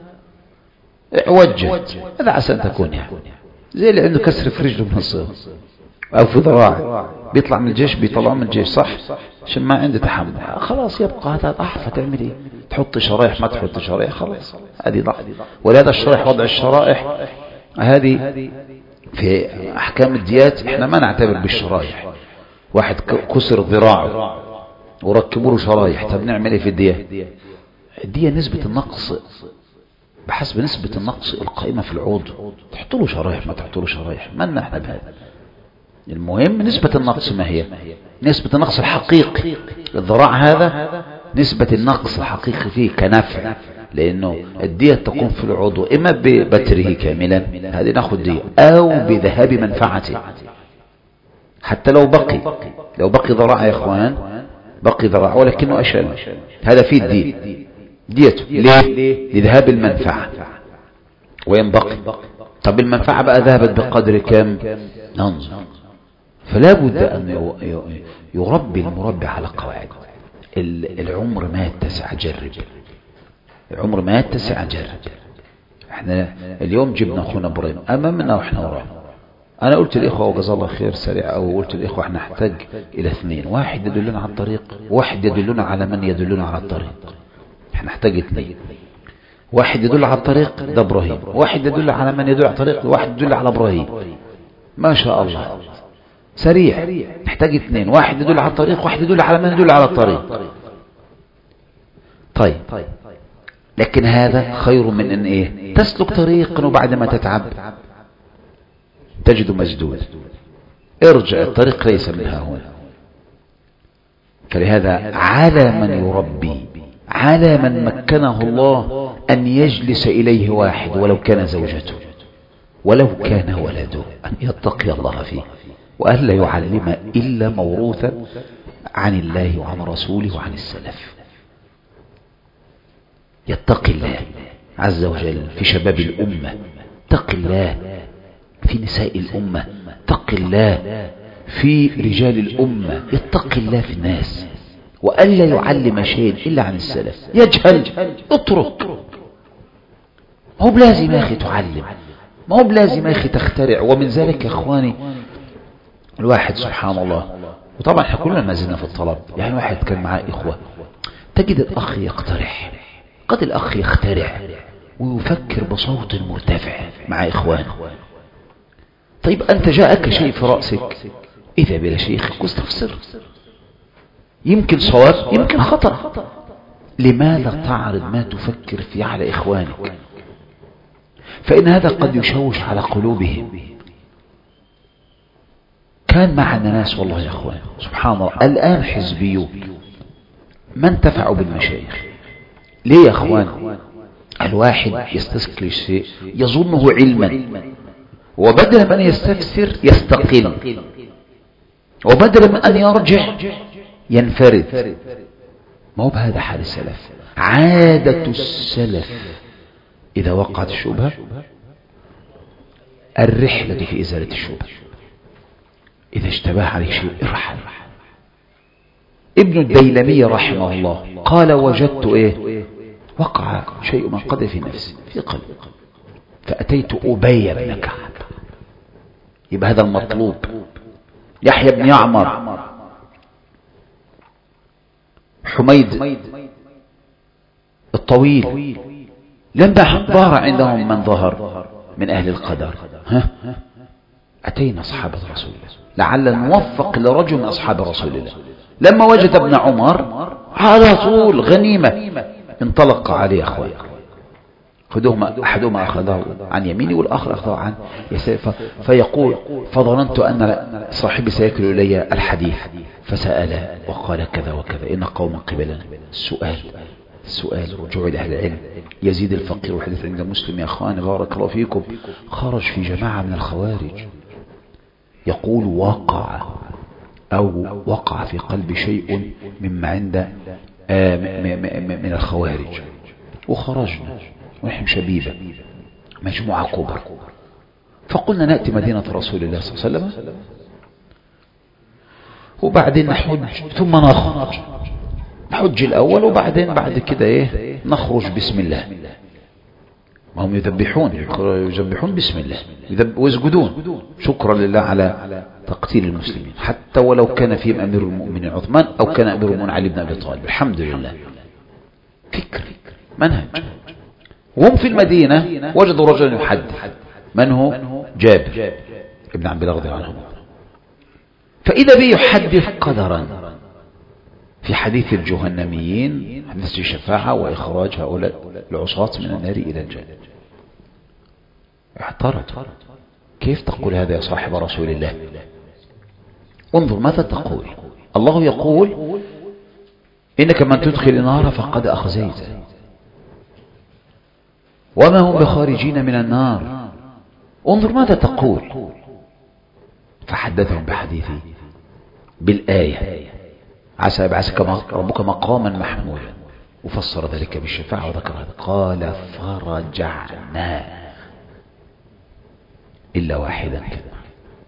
عوجت. هذا عسى أن تكون يعني زي اللي عنده كسر في رجله من الصغر أو في ذراعه، بيطلع من الجيش، بيطلع من الجيش صح عشان ما عنده تحمل، خلاص يبقى هذا ضعف. فتعمل ايه؟ تحط شرايح، ما تحط شرايح، خلاص هذه ضعف. ولهذا الشرائح، وضع الشرائح هذه في أحكام الديات احنا ما نعتبر بالشرايح. واحد كسر ذراعه وركبوا له شرايح، طب نعمل ايه في الدية؟ الدية نسبة النقص بحسب نسبة النقص القائمة في العضو، تحط له شرايح ما تحط له شرايح، ما لنا احنا بهذا. المهم نسبة النقص ما هي؟ نسبة النقص الحقيقي. الذراع هذا نسبة النقص الحقيقي فيه كنفع، لأنه الدية تكون في العضو إما ببتره كاملا، هذه نأخذ دية، أو بذهاب منفعته. حتى لو بقي ذراع يا إخوان بقي ذراع ولكنه أشل. هذا فيه الدين ديته. ليه؟ لذهاب المنفعة وينبقي. طب المنفعة بقى ذهبت بقدر كم؟ ننظر. فلا بد أن يربي المربي على قواعد. العمر ما يتسع، جرب. العمر ما يتسع، جرب. احنا اليوم جبنا اخونا ابراهيم امامنا واحنا وراه. انا قلت الاخوه وجزاه الله خير سريع، او قلت الاخوه احنا نحتاج الى اثنين، واحد يدلنا على الطريق، واحد يدلنا على من يدلنا على الطريق. احنا نحتاج اثنين، واحد يدل على الطريق ده ابراهيم، واحد يدل على من يدل على الطريق، واحد يدل على ابراهيم. ما شاء الله سريع. نحتاج اثنين، واحد يدل على الطريق، واحد يدل على من يدل على الطريق. طيب لكن هذا خير من ان ايه؟ تسلك طريقا وبعد ما تتعب تجد مسدود. ارجع، الطريق ليس منها هنا. فلهذا على من يربي، على من مكنه الله أن يجلس إليه واحد ولو كان زوجته ولو كان ولده، أن يتقي الله فيه، وأن لا يعلم إلا موروثا عن الله وعن رسوله وعن السلف. يتقي الله عز وجل في شباب الأمة، اتق الله في نساء الأمة، اتق الله في رجال الأمة، اتق الله في الناس، وألا يعلم شيء إلا عن السلف. يجهل اترك. ما هو بلازم يا أخي تعلم، ما هو بلازم يا أخي تخترع. ومن ذلك يا أخواني الواحد سبحان الله، وطبعا احنا كلنا ما زلنا في الطلب، يعني واحد كان معاه إخوة، تجد الأخ يقترح، قد الأخ يخترع ويفكر بصوت مرتفع مع إخوانه. طيب أنت جاءك شيء في رأسك، إذا بلا شيخك واستفسر، يمكن صواب يمكن خطأ. لماذا تعرض ما تفكر فيه على إخوانك؟ فإن هذا قد يشوش على قلوبهم. كان معنا ناس والله يا أخوان سبحان الله الآن حزبيون ما انتفعوا بالمشايخ. ليه يا أخوان؟ الواحد يستذكر الشيء يظنه علما، وبدل من أن يستفسر يستقل، وبدل من أن يرجع ينفرد. ما هو بهذا حال السلف. عادة السلف إذا وقعت الشبهة الرحلة في إزالة الشبهة. إذا اشتبه عليك شيء ارحل. ابن الديلمي رحمه الله قال وجدت ايه؟ وقع شيء من قدر في نفسي في قلبي فأتيت أبي بن كعب. يبقى هذا المطلوب. يحيى بن يعمر، حميد الطويل، لما ظهر عندهم من ظهر من أهل القدر، أتينا أصحاب رسول الله لعل نوفق لرجل من أصحاب رسول الله. لما وجد ابن عمر على طول غنيمة انطلق عليه أخوان، أحدهما أخذه عن يميني والآخر أخذه عن يساري، فيقول فظننت أن صاحبي سيكل إلي الحديث فسأل وقال كذا وكذا إن قوما قبلنا. السؤال رجوع إلى أهل العلم. يزيد الفقير والحديث عند مسلم يا أخوان بارك الله فيكم خرج في جماعة من الخوارج يقول وقع في قلب شيء مما عند من الخوارج، وخرجنا ونحن شبيبة مجموعة كبرى، فقلنا نأتي مدينة رسول الله صلى الله عليه وسلم وبعدين نحج ثم نحج الأول وبعدين بعد كده ايه نخرج بسم الله. ما هم يذبحون بسم الله ويسجدون شكرا لله على تقتيل المسلمين، حتى ولو كان فيهم أمير المؤمنين عثمان أو كان أمير المؤمنين علي بن أبي طالب. الحمد لله. فكر منهج. وهم في المدينة وجدوا رجلا يحدث. من هو؟ جابر ابن عبد الله رضي الله عنه. فإذا به يحدث قدرا في حديث الجهنميين، حديث الشفاعة وإخراج هؤلاء العصاة من النار إلى الجنة. اعترض. كيف تقول هذا يا صاحب رسول الله؟ انظر ماذا تقول. الله يقول إنك من تدخل النار فقد أخزيت وما هم بخارجين من النار. انظر ماذا تقول. فحدثهم بحديثه بالآية عسى يبعثك ربك مقاما محمودا، وفسر ذلك بالشفاعة وذكر هذا، قال فرجعنا إلا واحدا كذا.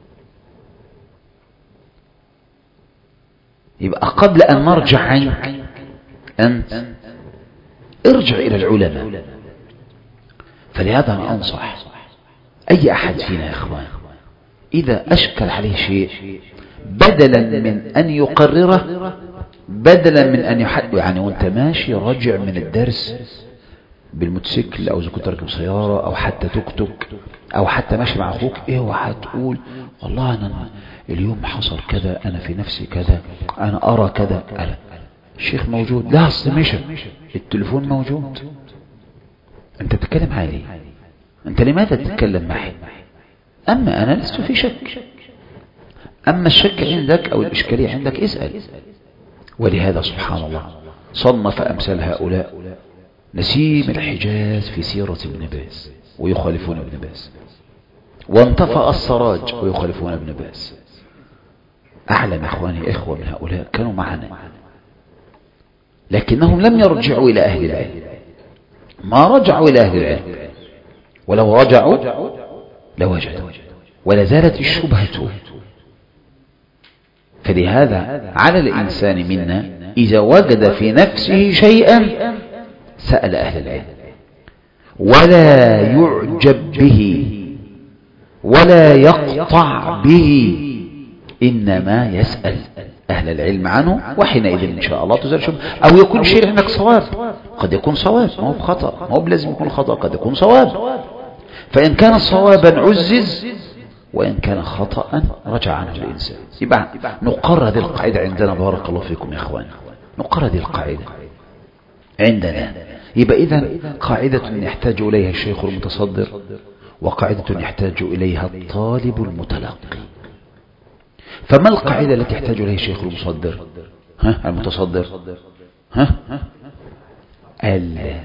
يبقى قبل أن نرجع عنك أنت ارجع إلى العلماء. فلهذا أنا أنصح أي أحد فينا يا إخوان إذا أشكل عليه شيء بدلا من أن يقرره، بدلا من أن يعني وانت ماشي راجع من الدرس بالموتوسيكل أو إذا كنت راكب سيارة أو حتى توك توك أو حتى ماشي مع أخوك، اوعى تقول والله أنا اليوم حصل كذا، أنا في نفسي كذا، أنا أرى كذا. ألا الشيخ موجود، لا أصل مشى، التليفون موجود، أنت تتكلم عليه، أنت لماذا تتكلم معي؟ أما أنا لست في شك، أما الشك عندك أو الإشكالية عندك اسأل. ولهذا سبحان الله صنف أمثال هؤلاء نسيم الحجاز في سيرة ابن باز ويخالفون ابن باز، وانطفأ السراج ويخالفون ابن باز. أعلم إخواني إخوة من هؤلاء كانوا معنا، لكنهم لم يرجعوا إلى أهل العلم، ما رجعوا إلى أهل العلم، ولو رجعوا لوجدوا، ولا زالت الشبهة. فلهذا على الإنسان منا إذا وجد في نفسه شيئا سأل أهل العلم، ولا يعجب به ولا يقطع به، إنما يسأل أهل العلم عنه، وحينئذ إن شاء الله تزال شبهة. أو يكون شيء عندك صواب، قد يكون صواب ما هو بخطأ، ما هو بلازم يكون خطأ، قد يكون صواب، فإن كان صوابا عزز، وإن كان خطأ رجع عنه الإنسان. يبقى نقرر هذه القاعدة عندنا، بارك الله فيكم يا إخواني، نقرر هذه القاعدة عندنا. يبقى إذن قاعدة يحتاج إليها الشيخ المتصدر، وقاعدة يحتاج إليها الطالب المتلقي. فما القاعدة التي يحتاج إليها الشيخ المتصدر؟ المتصدر ألا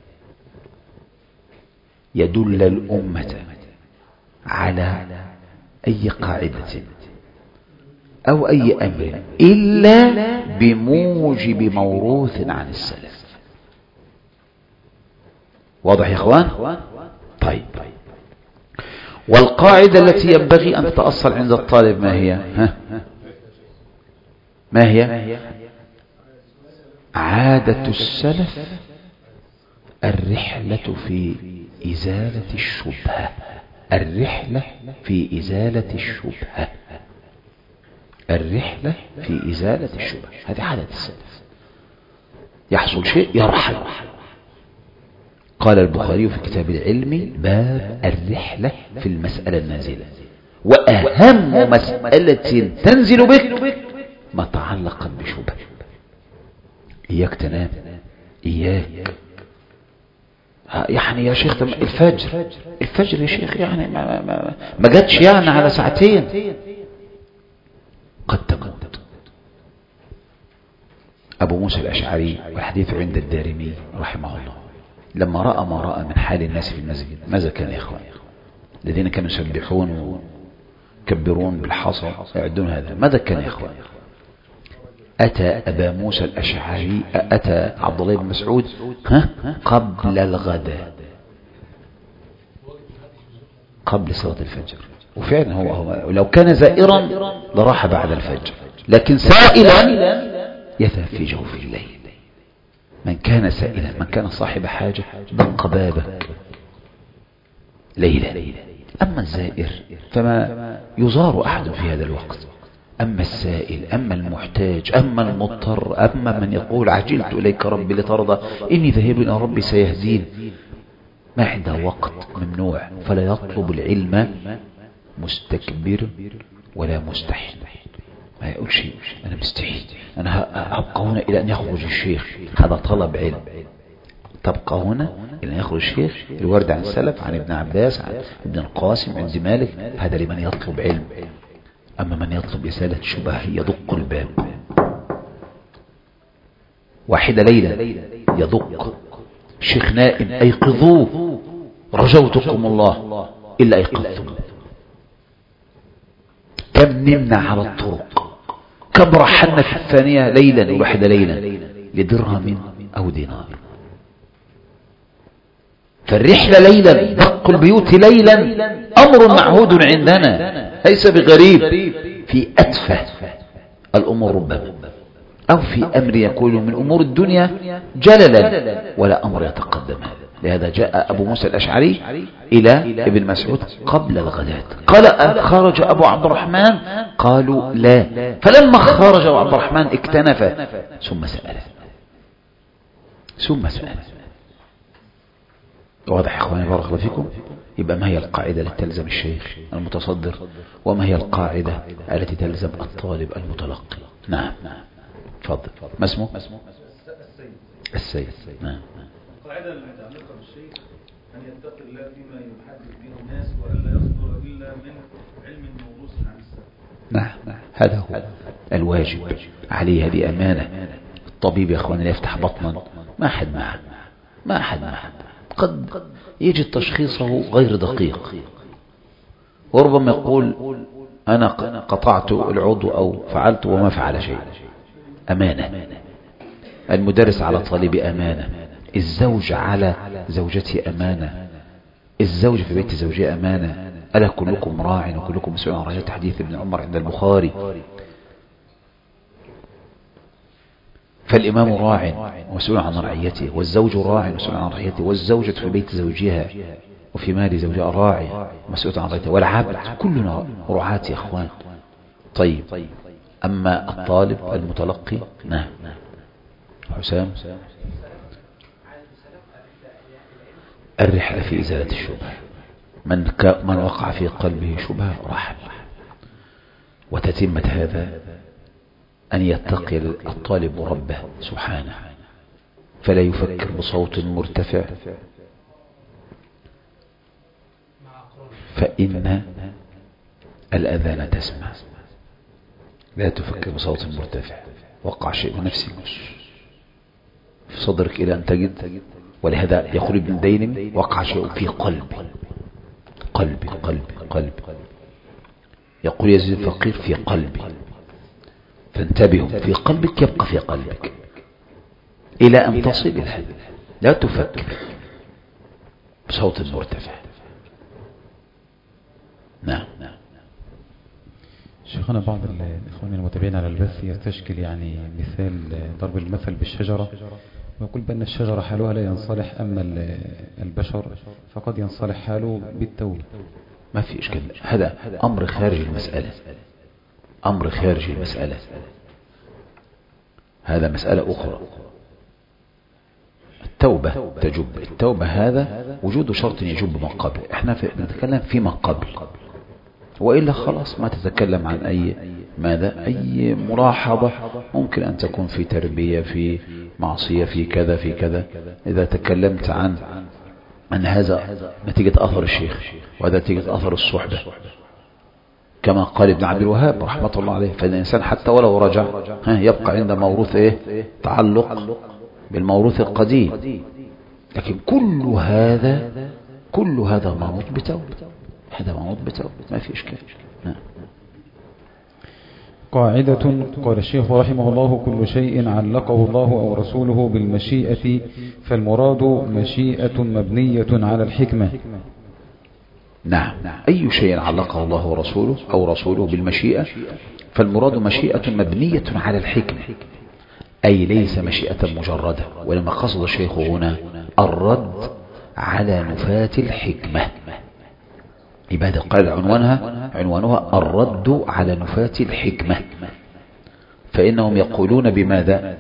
يدل الأمة على أي قاعدة أو أي أمر إلا بموجب موروث عن السلف. واضح يا إخوان؟ طيب، والقاعدة التي ينبغي أن تتأصل عند الطالب ما هي؟ ما هي؟ عادة السلف الرحلة في إزالة الشبهة، الرحلة في إزالة الشبهة، الرحلة في إزالة الشبهة، هذه عادة السلف. يحصل شيء يرحل. قال البخاري في كتاب العلم باب الرحلة في المسألة النازلة، وأهم مسألة تنزل بك ما تعلق بشبهة. إياك تنام، إياك يعني يا شيخ الفجر يا شيخ يعني ما جاتش يعني على ساعتين، قد تموت. أبو موسى الأشعري والحديث عند الدارمي رحمه الله لما رأى ما رأى من حال الناس في المسجد ماذا كان يا إخوان؟ الذين كانوا يسبحون ويكبرون بالحصى يعدون هذا، ماذا كان يا إخوان؟ أتى أبا موسى الأشعري، أتى عبد الله بن مسعود قبل الغداء، قبل صلاة الفجر. وفعلا هو لو كان زائرا لراح بعد الفجر، لكن سائلا يذهب في جوف الليل. من كان سائلا، من كان صاحب حاجة دق بابك ليلا. أما الزائر فما يزار أحد في هذا الوقت. أما السائل، أما المحتاج، أما المضطر، أما من يقول عجلت إليك ربي لترضى، إني ذاهب إلى ربي سيهدين، ما عنده وقت، ممنوع. فلا يطلب العلم مستكبر ولا مستحي. ما يقول شيء أنا مستحي، أنا أبقى هنا إلى أن يخرج الشيخ، هذا طلب علم. تبقى هنا إلى أن يخرج الشيخ. الورد عن السلف، عن ابن عباس، عن ابن القاسم، عند مالك، هذا لمن يطلب علم. أما من يطلب إزالة شبهة يدق الباب. واحدة ليلة يدق، شيخ نائم أيقظوه، رجوتكم الله إلا أيقظتم. كم نمنا على الطرق، كم رحلنا في الثانية ليلا الواحدة ليلا لدرهم أو دينار. فالرحلة ليلا دق البيوت ليلا أمر معهود عندنا ليس بغريب في أتفه الأمور ربما، أو في أمر يكون من أمور الدنيا جللا ولا أمر يتقدم هذا. لهذا جاء أبو موسى الأشعري إلى ابن مسعود قبل الغداة قال خرج أبو عبد الرحمن؟ قالوا لا. فلما خرج أبو عبد الرحمن اكتنف ثم سأل. واضح يا إخواني بارك الله فيكم؟ يبقى ما هي القاعدة التي تلزم الشيخ المتصدر، وما هي القاعدة التي تلزم الطالب المتلقي؟ نعم تفضل. ما اسمه؟ السيد. نعم. القاعدة المتعلقة بالشيخ أن يتقي الله فيما يحدث به الناس وألا يصدر إلا من علم موروث عن السلف. نعم هذا هو الواجب عليه. هذه أمانة. الطبيب يا أخواني لا يفتح بطنا ما أحد معه قد يجد تشخيصه غير دقيق، وربما يقول أنا قطعت العضو أو فعلت وما فعل شيء. أمانة. المدرس على طالب أمانة، الزوج على زوجته أمانة، الزوج في بيت زوجه أمانة. ألا كلكم راع وكلكم مسؤول عن رعيته، حديث ابن عمر عند البخاري. فالإمام راع ومسؤول عن رعيته، والزوج راع ومسؤول عن رعيته، والزوجة في بيت زوجها وفي مال زوجها راعي ومسؤول عن رعيته، والعبد كلنا رعاة يا أخوان. طيب أما الطالب المتلقي؟ نعم حسام. الرحلة في إزالة الشبهة. من وقع في قلبه شبهة رحل. وتتمة هذا أن يتقي الطالب ربه سبحانه، فلا يفكر بصوت مرتفع، فإن الأذان تسمع. لا تفكر بصوت مرتفع. وقع شيء من نفسك في صدرك إلى أن تجد. ولهذا يقول ابن دينم وقع شيء في قلبي. يقول يزيد الفقير في قلبي. فانتبهوا، في قلبك يبقى في قلبك إلى أن تصل إلى هذا. لا تفكر بصوت مرتفع. نعم. شيخنا بعض الإخوان المتابعين على البث يستشكل يعني مثال ضرب المثل بالشجرة، ويقول بأن الشجرة حالها لا ينصلح، أما البشر فقد ينصلح حاله بالتوبة. ما في إشكال. هذا أمر خارج المسألة. هذا مسألة أخرى. التوبة تجب. التوبة هذا وجود شرط يجب ما قبل. احنا نتكلم فيما قبل، وإلا خلاص ما تتكلم عن أي ملاحظة ممكن أن تكون في تربية، في معصية، في كذا. إذا تكلمت عن هذا نتيجة أثر الشيخ، وهذا نتيجة أثر الصحبة، كما قال ابن عبد الوهاب رحمة الله عليه. فإن الإنسان حتى ولو رجع يبقى عند موروث تعلق بالموروث القديم. لكن كل هذا منوط بتوبة. ما في إشكال. قاعدة. قال الشيخ رحمه الله: كل شيء علقه الله أو رسوله بالمشيئة فالمراد مشيئة مبنية على الحكمة. نعم. أي شيء علقه الله ورسوله أو رسوله بالمشيئة فالمراد مشيئة مبنية على الحكمة، أي ليس مشيئة مجردة. ولما قصد الشيخ هنا الرد على نفاة الحكمة. عبادة قال عنوانها الرد على نفاة الحكمة. فإنهم يقولون بماذا؟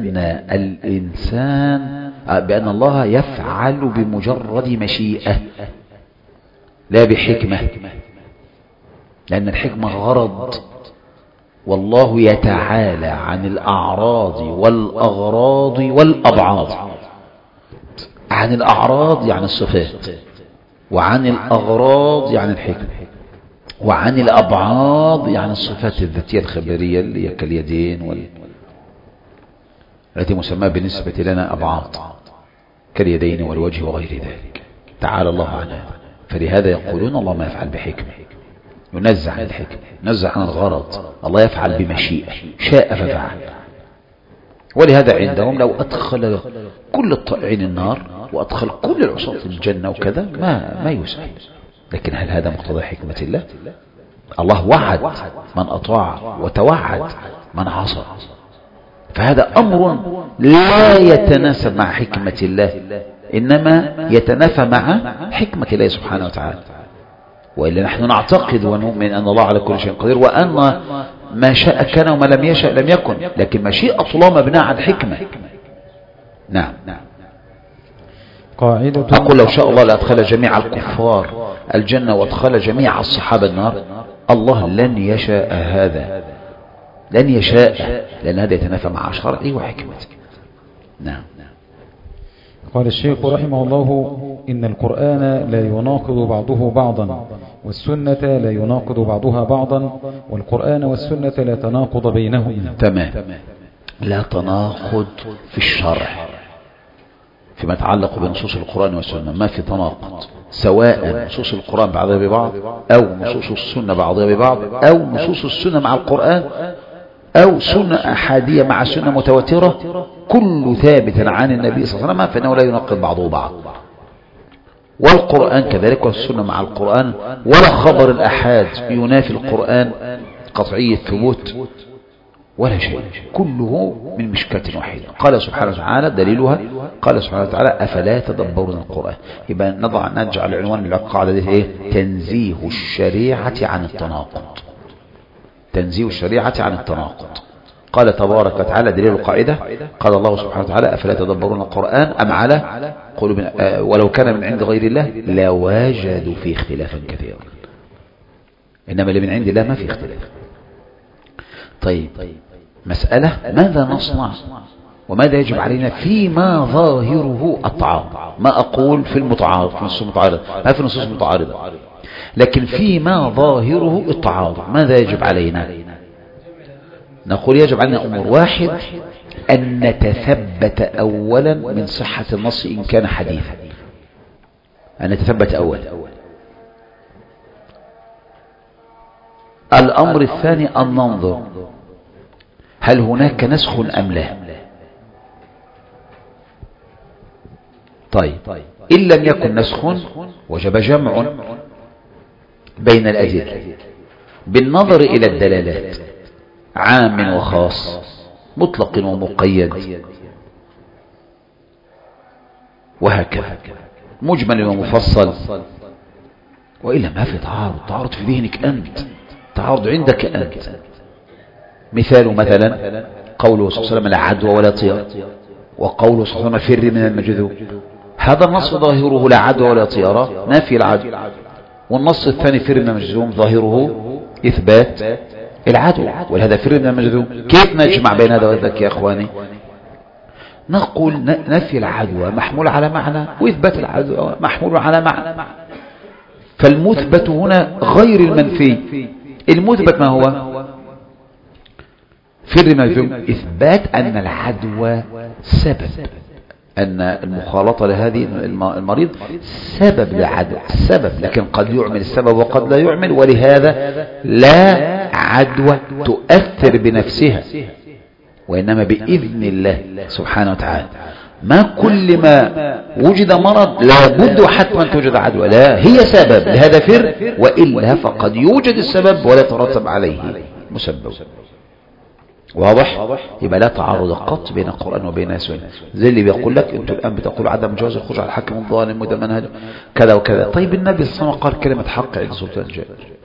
بأن الله يفعل بمجرد مشيئة لا بحكمة، لأن الحكمة غرض، والله يتعالى عن الأعراض والأغراض والأبعاض. عن الأعراض يعني الصفات، وعن الأغراض يعني الحكمة، وعن الأبعاض يعني الصفات الذاتية الخبرية اللي هي كاليدين التي مسمى بالنسبة لنا أبعاض كاليدين والوجه وغير ذلك. تعالى الله عنها. فلهذا يقولون الله ما يفعل بحكمة. ينزع عن الحكمة، ينزع عن الغرض. الله يفعل بمشيئة، شاء ففعل. ولهذا عندهم لو أدخل كل الطائعين النار وأدخل كل العصاة الجنة وكذا ما يسأل. لكن هل هذا مقتضى حكمة الله؟ الله وعد من أطاع وتوعد من عصى، فهذا أمر لا يتناسب مع حكمة الله، إنما يتنافى مع حكمة الله سبحانه وتعالى. وإلا نحن نعتقد ونؤمن أن الله على كل شيء قدير، وأن ما شاء كان وما لم يشاء لم يكن، لكن مشيئة الله مبناء على الحكمة. نعم. قاعدة أقول لو شاء الله لأدخل جميع الكفار الجنة وأدخل جميع الصحابة النار، الله لن يشاء هذا، لن يشاء، لأن هذا يتنافى مع شرعه وحكمته. نعم. قال الشيخ رحمه الله: إن القرآن لا يناقض بعضه بعضا، والسنة لا يناقض بعضها بعضا، والقرآن والسنة لا تناقض بينهم. تمام، لا تناقض في الشرع فيما يتعلق بنصوص القرآن والسنة، ما في تناقض، سواء نصوص القرآن بعضها ببعض، أو نصوص السنة بعضها ببعض، أو نصوص السنة مع القرآن، أو سنة أحادية مع سنة متواترة، كل ثابت عن النبي صلى الله عليه وسلم، فإنه لا يناقض بعضه بعض. والقرآن كذلك، والسنة مع القرآن، ولا خبر الأحاد ينافي القرآن قطعي الثبوت ولا شيء، كله من مشكاة واحدة. قال سبحانه وتعالى دليلها، قال سبحانه وتعالى: أفلا يتدبرون القرآن. يبقى نجعل عنوان القاعدة دي ايه؟ تنزيه الشريعة عن التناقض، تنزيه الشريعة عن التناقض. قال تبارك وتعالى دليل القاعدة، قال الله سبحانه وتعالى: أفلا يتدبرون القرآن أم على قلوب ولو كان من عند غير الله لوجدوا فيه اختلافا كثيرا. إنما اللي من عند الله ما في اختلاف. طيب، مسألة ماذا نصنع وماذا يجب علينا فيما ظاهره التعارض؟ ما أقول في المتعارض، في النصوص المتعارضة، ما في النصوص المتعارضة، لكن فيما ظاهره التعارض ماذا يجب علينا؟ نقول يجب علينا أمور: واحد، أن نتثبت أولا من صحة النص إن كان حديثا، أن نتثبت أولا. الأمر الثاني أن ننظر هل هناك نسخ أم لا. طيب، إن لم يكن نسخ وجب جمع بين الأدلة بالنظر إلى الدلالات، عام وخاص، مطلق ومقيد، وهكذا، مجمل ومفصل. وإلا ما في تعارض، تعارض في ذهنك أنت، تعارض عندك أنت. مثال مثلا قوله صلى الله عليه وسلم: لا عدوى ولا طيار، وقوله صلى الله عليه وسلم: فر من المجذوب. هذا النص ظاهره لا عدوى ولا طيارة، نافي العدوى، والنص الثاني فر من المجذوب ظاهره إثبات العدوى، ولهذا فر من المجذوب. كيف نجمع بين هذا وذاك يا أخواني؟ نقول نفي العدوى محمول على معنى، وإثبات العدوى محمول على معنى، فالمثبت هنا غير المنفي. المثبت ما هو؟ فر من المجذوب، إثبات أن العدوى سبب، أن المخالطة لهذه المريض سبب لعدوى، السبب، لكن قد يعمل السبب وقد لا يعمل، ولهذا لا عدوى تؤثر بنفسها، وإنما بإذن الله سبحانه وتعالى. ما كل ما وجد مرض لابد حتما توجد عدوى، لا، هي سبب، لهذا فر، وإلا فقد يوجد السبب ولا ترتب عليه مسبب. واضح؟ يبقى لا تعارض قط بين القرآن وبين السنة. زي اللي بيقول لك انتوا الآن بتقولوا عدم جواز الخروج على الحاكم الظالم وده منهج كذا وكذا. طيب النبي صلى الله عليه وسلم قال كلمة حق عند سلطان جائر.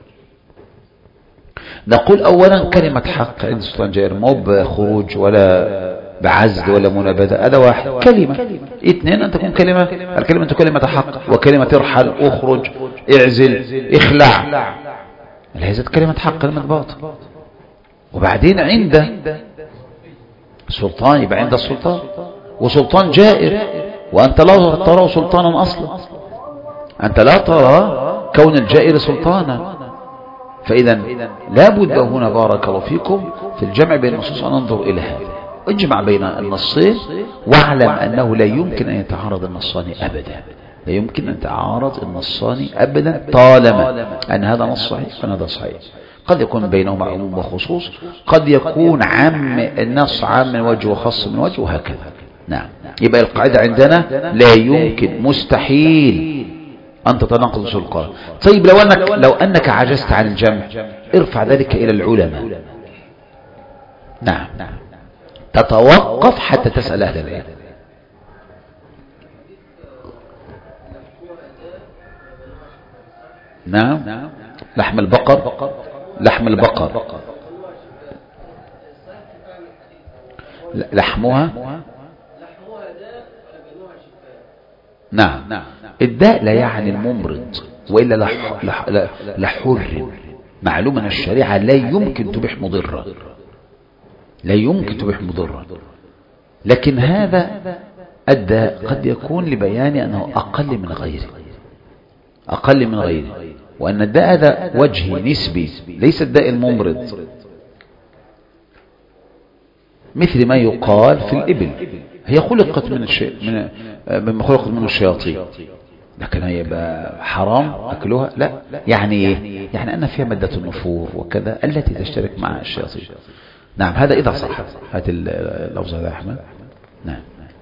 نقول أولا كلمة حق عند سلطان جائر مو بخروج ولا بعزل ولا منابذة، هذا واحد كلمة. اثنين أن تكون الكلمة تكون كلمة حق، وكلمة ارحل، اخرج، اعزل، اخلع، ليست كلمة حق، كلمة باطل. وبعدين عند سلطان يبقى عند السلطان، وسلطان جائر، وأنت لا ترى سلطانا أصلا، أنت لا ترى كون الجائر سلطانا. فإذا لابد هنا بارك الله فيكم في الجمع بين النصوص، وننظر إلى هذا، اجمع بين النصين، واعلم أنه لا يمكن أن يتعارض النصان أبدا، لا يمكن أن تعارض النصان أبدا طالما أن هذا نص صحيح فهذا صحيح. قد يكون بينهما عموم وخصوص، قد يكون عام النص عام من وجه وخاص من وجه وهكذا. نعم. يبقى القاعدة عندنا لا يمكن مستحيل أن تتناقض نصوص القرآن. طيب لو أنك عجزت عن الجمع ارفع ذلك إلى العلماء. نعم. تتوقف حتى تسأل أهل العلم. نعم. لحم البقر لحمها نعم. الداء لا يعني الممرض، وإلا لحرم. معلوم أن الشريعة لا يمكن تبيح مضرة، لكن هذا الداء قد يكون لبيان أنه أقل من غيره، وأن الداء هذا وجهي نسبي ليس الداء الممرض، مثل ما يقال في الإبل هي خلقت مما خلقت منه الشياطين، لكن هي حرام أكلها؟ لا. يعني إيه؟ يعني أن فيها مادة النفور وكذا التي تشترك مع الشياطين. نعم. هذا إذا صح. هذا اللفظ هذا أحمد. نعم.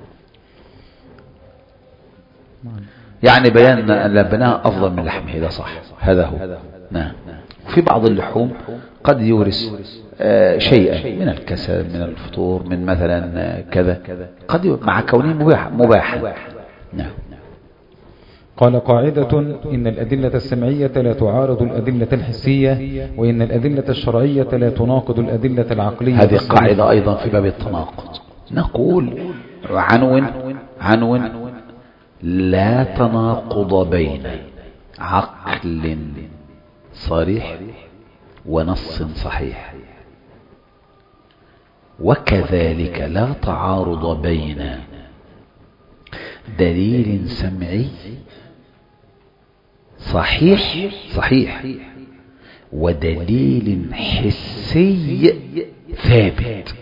يعني بيان أن لبنها أفضل من لحمه، إذا صح. هذا هو. نعم. في بعض اللحوم قد يورث شيئا من الكسل، من الفطور، من مثلا كذا، قد مع كونه مباحا. نعم. قال قاعدة: إن الأدلة السمعية لا تعارض الأدلة الحسية، وإن الأدلة الشرعية لا تناقض الأدلة العقلية. هذه قاعدة أيضا في باب التناقض. نقول عنون لا تناقض بين عقل صريح ونص صحيح، وكذلك لا تعارض بين دليل سمعي صحيح ودليل حسي ثابت.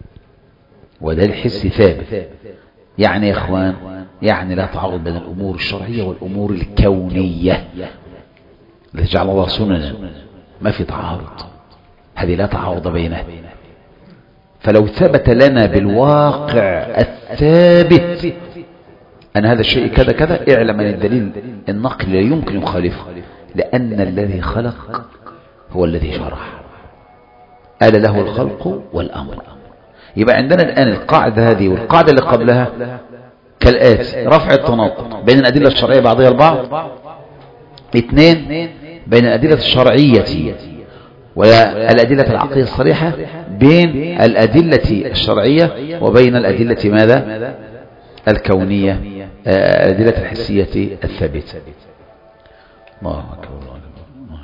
يعني يا اخوان، يعني لا تعارض بين الامور الشرعية والامور الكونية التي جعل الله سننا، ما في تعارض، هذه لا تعارض بينها. فلو ثبت لنا بالواقع الثابت أن هذا الشيء كذا كذا، اعلم أن الدليل النقل لا يمكن يخالفه، لأن الذي خلق هو الذي شرع، آل له الخلق والأمر. يبقى عندنا الآن القاعدة هذه والقاعدة اللي قبلها كالآتي: رفع التناقض بين الأدلة الشرعية بعضها البعض. 2 بين الأدلة الشرعية والأدلة العقلية الصريحة، بين الأدلة الشرعية وبين الأدلة ماذا؟ الكونية، الأدلة الحسية الثابتة. الله أكبر، الله أكبر،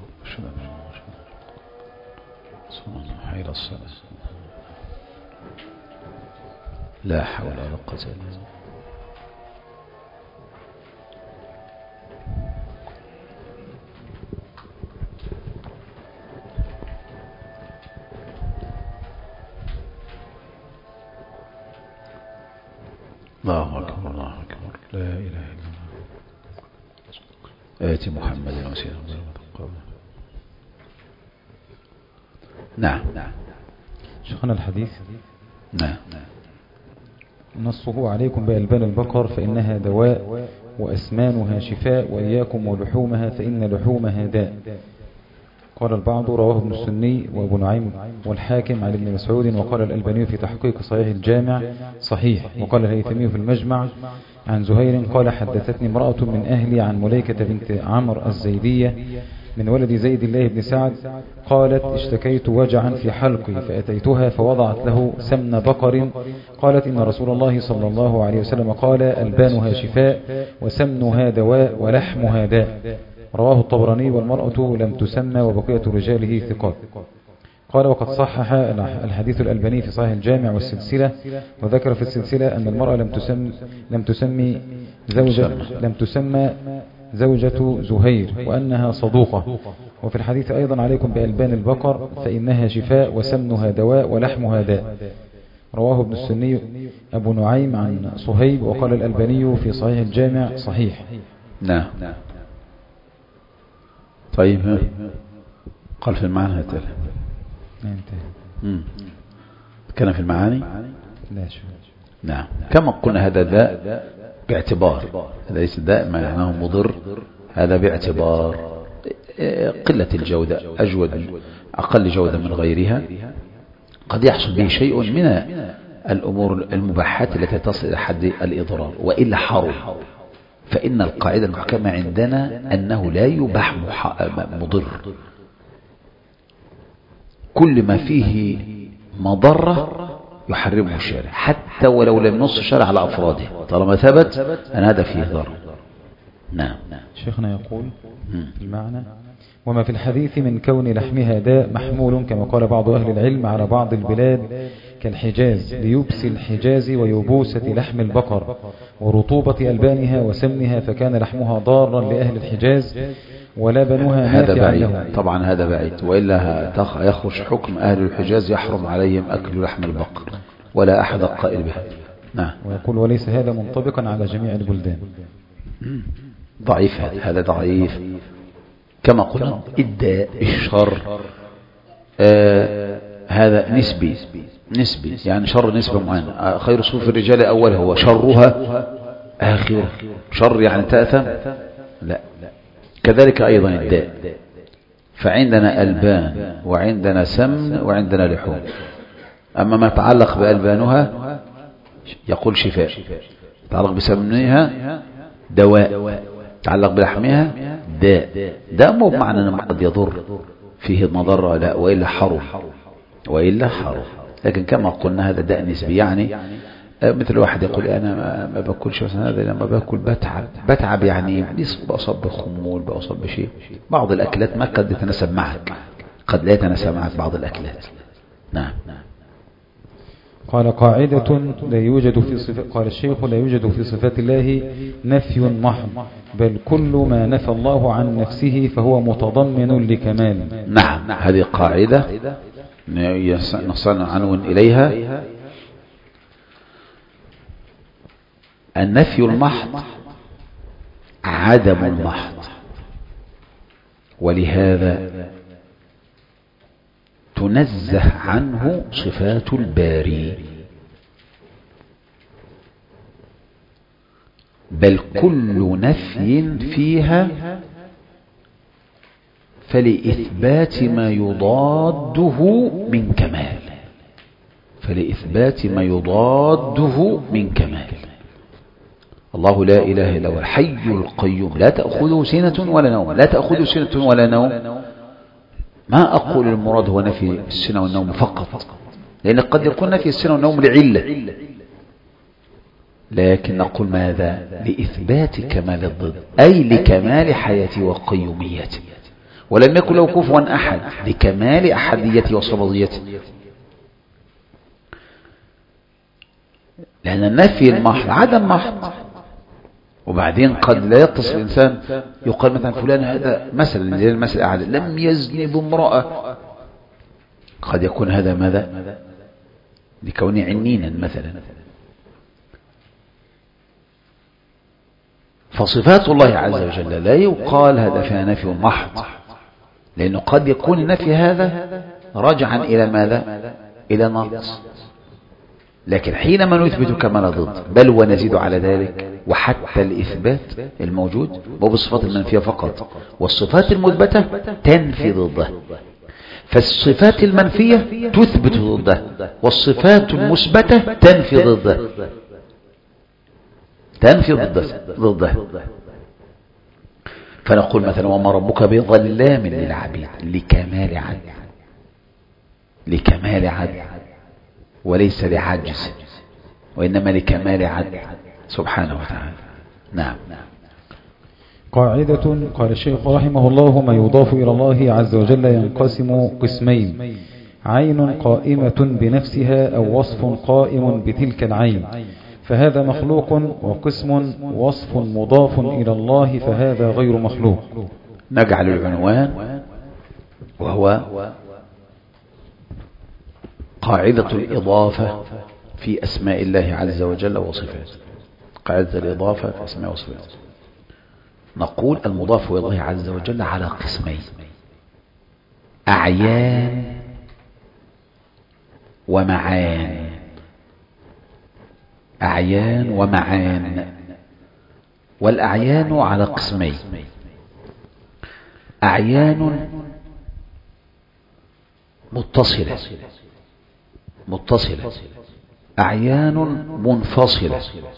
حي الصلاة، لا حول ولا قوة إلا بالله. الله أكبر، الله أكبر، لا إله إلا الله. آتي محمد وسيلة. نعم. شيخنا الحديث. نعم. نصه: عليكم بألبان البقر فإنها دواء وأسمانها شفاء، وإياكم ولحومها فإن لحومها داء. قال البعض: رواه ابن السني وابو نعيم والحاكم عن ابن مسعود، وقال الألباني في تحقيق صحيح الجامع صحيح. وقال الهيثمي في المجمع عن زهير قال: حدثتني امرأة من أهلي عن مليكة بنت عمرو الزيدية من ولد زيد الله بن سعد، قالت: اشتكيت وجعا في حلقي فأتيتها فوضعت له سمن بقر، قالت: إن رسول الله صلى الله عليه وسلم قال: ألبانها شفاء وسمنها دواء ولحمها داء. رواه الطبراني، والمرأة لم تسمى وبقية رجاله ثقات. قال: وقد صحح الحديث الألباني في صحيح الجامع والسلسلة، وذكر في السلسلة أن المرأة لم تسمى زوجة زهير وأنها صدوقة. وفي الحديث أيضا: عليكم بألبان البقر فإنها شفاء وسمنها دواء ولحمها داء. رواه ابن السني أبو نعيم عن صهيب، وقال الألباني في صحيح الجامع صحيح. نعم. طيب قال في المعنى هتل كان في المعاني لا شو. نعم. كما قلنا هذا داء باعتبار، هذا ليس داء معناه مضر، هذا باعتبار قلة الجودة، أجود أقل جودة من غيرها. قد يحصل به شيء من الأمور المباحات التي تصل إلى حد الإضرار، وإلا حرم. فإن القاعدة المحكمة عندنا أنه لا يباح مضر، كل ما فيه مضرة يحرمه الشارع، حتى ولو لم ينص الشارع على أفراده، طالما ثبت أن هذا فيه ضرر. نعم. شيخنا يقول المعنى: وما في الحديث من كون لحمها داء محمول كما قال بعض أهل العلم على بعض البلاد كالحجاز ليبس الحجاز ويبوسة لحم البقر ورطوبة ألبانها وسمنها، فكان لحمها ضارا لأهل الحجاز ولبنها نافعا لهم. طبعا هذا بعيد، وإلا يخرج حكم أهل الحجاز يحرم عليهم أكل لحم البقر، ولا أحد قائل بها. نعم. ويقول: وليس هذا منطبقا على جميع البلدان. ضعيف، هذا ضعيف. كما قلنا الداء الشر هذا نسبي، يعني شر نسبة معينة. خير صفوف الرجال أولها وشرها آخر، شر يعني تأثم، لا. كذلك أيضا الداء، فعندنا ألبان وعندنا سمن وعندنا لحوم. أما ما يتعلق بألبانها يقول شفاء، يتعلق بسمنها دواء، يتعلق بلحمها داء مو بمعنى أنه قد يضر فيه مضرة، لا، وإلا حرم. لكن كما قلنا هذا داء نسبي، يعني مثل واحد يقول أنا ما باكلش مثلا، هذا لما باكل بتعب، يعني بأصاب بخمول، بأصاب بشيء. بعض الأكلات ما قد يتناسب معك، قد لا يتناسب معك بعض الأكلات. نعم. قال: قاعدة لا يوجد في صفات، قال الشيخ: لا يوجد في صفات الله نفي محض، بل كل ما نفى الله عن نفسه فهو متضمن لكمال. نعم، هذه قاعدة نصلنا عنون إليها. النفي المحض عدم المحض، ولهذا تنزه عنه صفات الباري، بل كل نفي فيها فلإثبات ما يضاده من كمال، فلإثبات ما يضاده من كمال. الله لا إله إلا هو الحي القيوم لا تأخذه سنة ولا نوم، لا تأخذه سنة ولا نوم. ما أقول المراد هو نفي السنة والنوم فقط، لأن قد يكون نفي السنة والنوم لعلة، لكن نقول ماذا؟ لإثبات كمال الضد، أي لكمال حياته وقيوميته، ولم يكن له كفوا أحد، لكمال أحديته وصمديته. لأن النفي المحض عدم محض. وبعدين قد لا يتصل الإنسان، يقال مثلا فلان هذا مثلا زي المسألة على لم يزني بامرأة، قد يكون هذا ماذا؟ لكونه عنينا مثلا. فصفات الله عز وجل لا يقال هذا فيها نفي محض، لأنه قد يكون النفي هذا راجعا إلى ماذا؟ إلى نقص. لكن حينما نثبت كمال ضد، بل ونزيد على ذلك، وحتى الإثبات الموجود هو بالصفات المنفية فقط، والصفات المثبتة تنفي ضده. فالصفات المنفية تثبت ضده، والصفات المثبتة تنفي ضده. فنقول مثلا: وما ربك بظلام للعبيد، لكمال عدل، وليس لعجز، وإنما لكمال عدل سبحانه وتعالى. نعم. قاعدة، قال الشيخ رحمه الله: ما يضاف إلى الله عز وجل ينقسم قسمين: عين قائمة بنفسها، أو وصف قائم بتلك العين، فهذا مخلوق، وقسم وصف مضاف إلى الله، فهذا غير مخلوق. نجعل العنوان وهو قاعدة الإضافة في أسماء الله عز وجل وصفاته. قاعدة الإضافة في أسماء وصفاته. نقول المضاف إلى الله عز وجل على قسمين: أعيان ومعان. أعيان ومعان. والأعيان على قسمين: أعيان متصلة، أعيان منفصلة.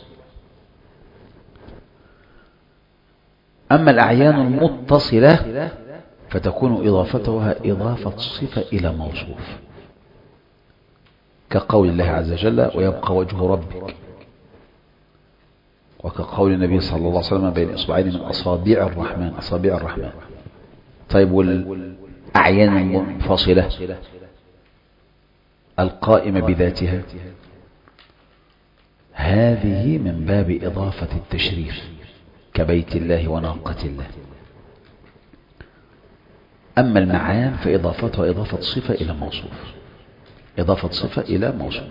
أما الأعيان المتصلة فتكون إضافتها إضافة صفة إلى موصوف، كقول الله عز وجل: ويبقى وجه ربك، وكقول النبي صلى الله عليه وسلم: بين إصبعين من أصابع الرحمن. طيب، والأعيان المنفصلة القائمة بذاتها، هذه من باب إضافة التشريف، كبيت الله وناقة الله. أما المعان فإضافتها إضافة صفة إلى موصوف، إضافة صفة إلى موصوف،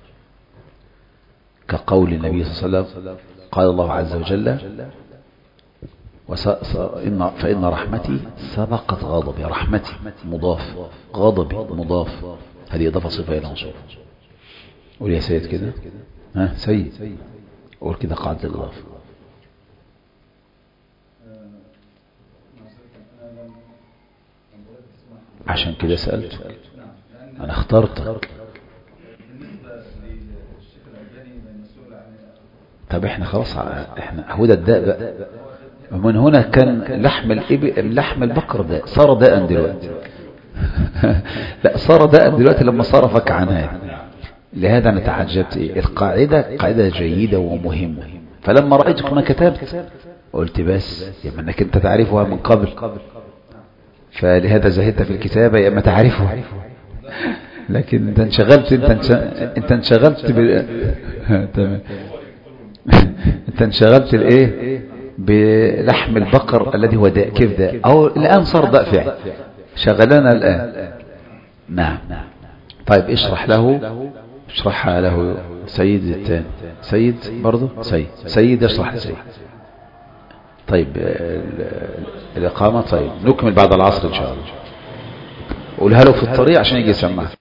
كقول النبي صلى الله عليه وسلم: قال الله عز وجل: فإن رحمتي سبقت غضبي. رحمتي مضاف، غضبي مضاف، هذه إضافة صفة إلى موصوف. قول يا سيد كده، ها سيد، قول كده قاعدة الإضافة. عشان كده سألت، أنا اخترتك. طب احنا خلاص، احنا هدى الداء بقى. ومن هنا كان لحم البقر داء، صار داء دلوقتي. لا، صار داء دلوقتي لما صرفك عن هذا. لهذا أنا تعجبت. القاعدة قاعدة جيدة ومهمة، فلما رأيتك ما كتبت قلت بس يا انك انت تعرفها من قبل، فلهذا زهدت في الكتابة يا اما تعرفها، لكن انت انشغلت. انت انشغلت تمام. انت انشغلت الايه بلحم البقر الذي هو داء. كيف داء؟ او الان صار داء فعل، شغلنا الان. نعم. طيب اشرحها له سيد الثاني. سيد برضه، سيد اشرح لسيد. طيب الإقامة. طيب نكمل بعد العصر إن شاء الله. قولها له في الطريق عشان يجي يسمعها.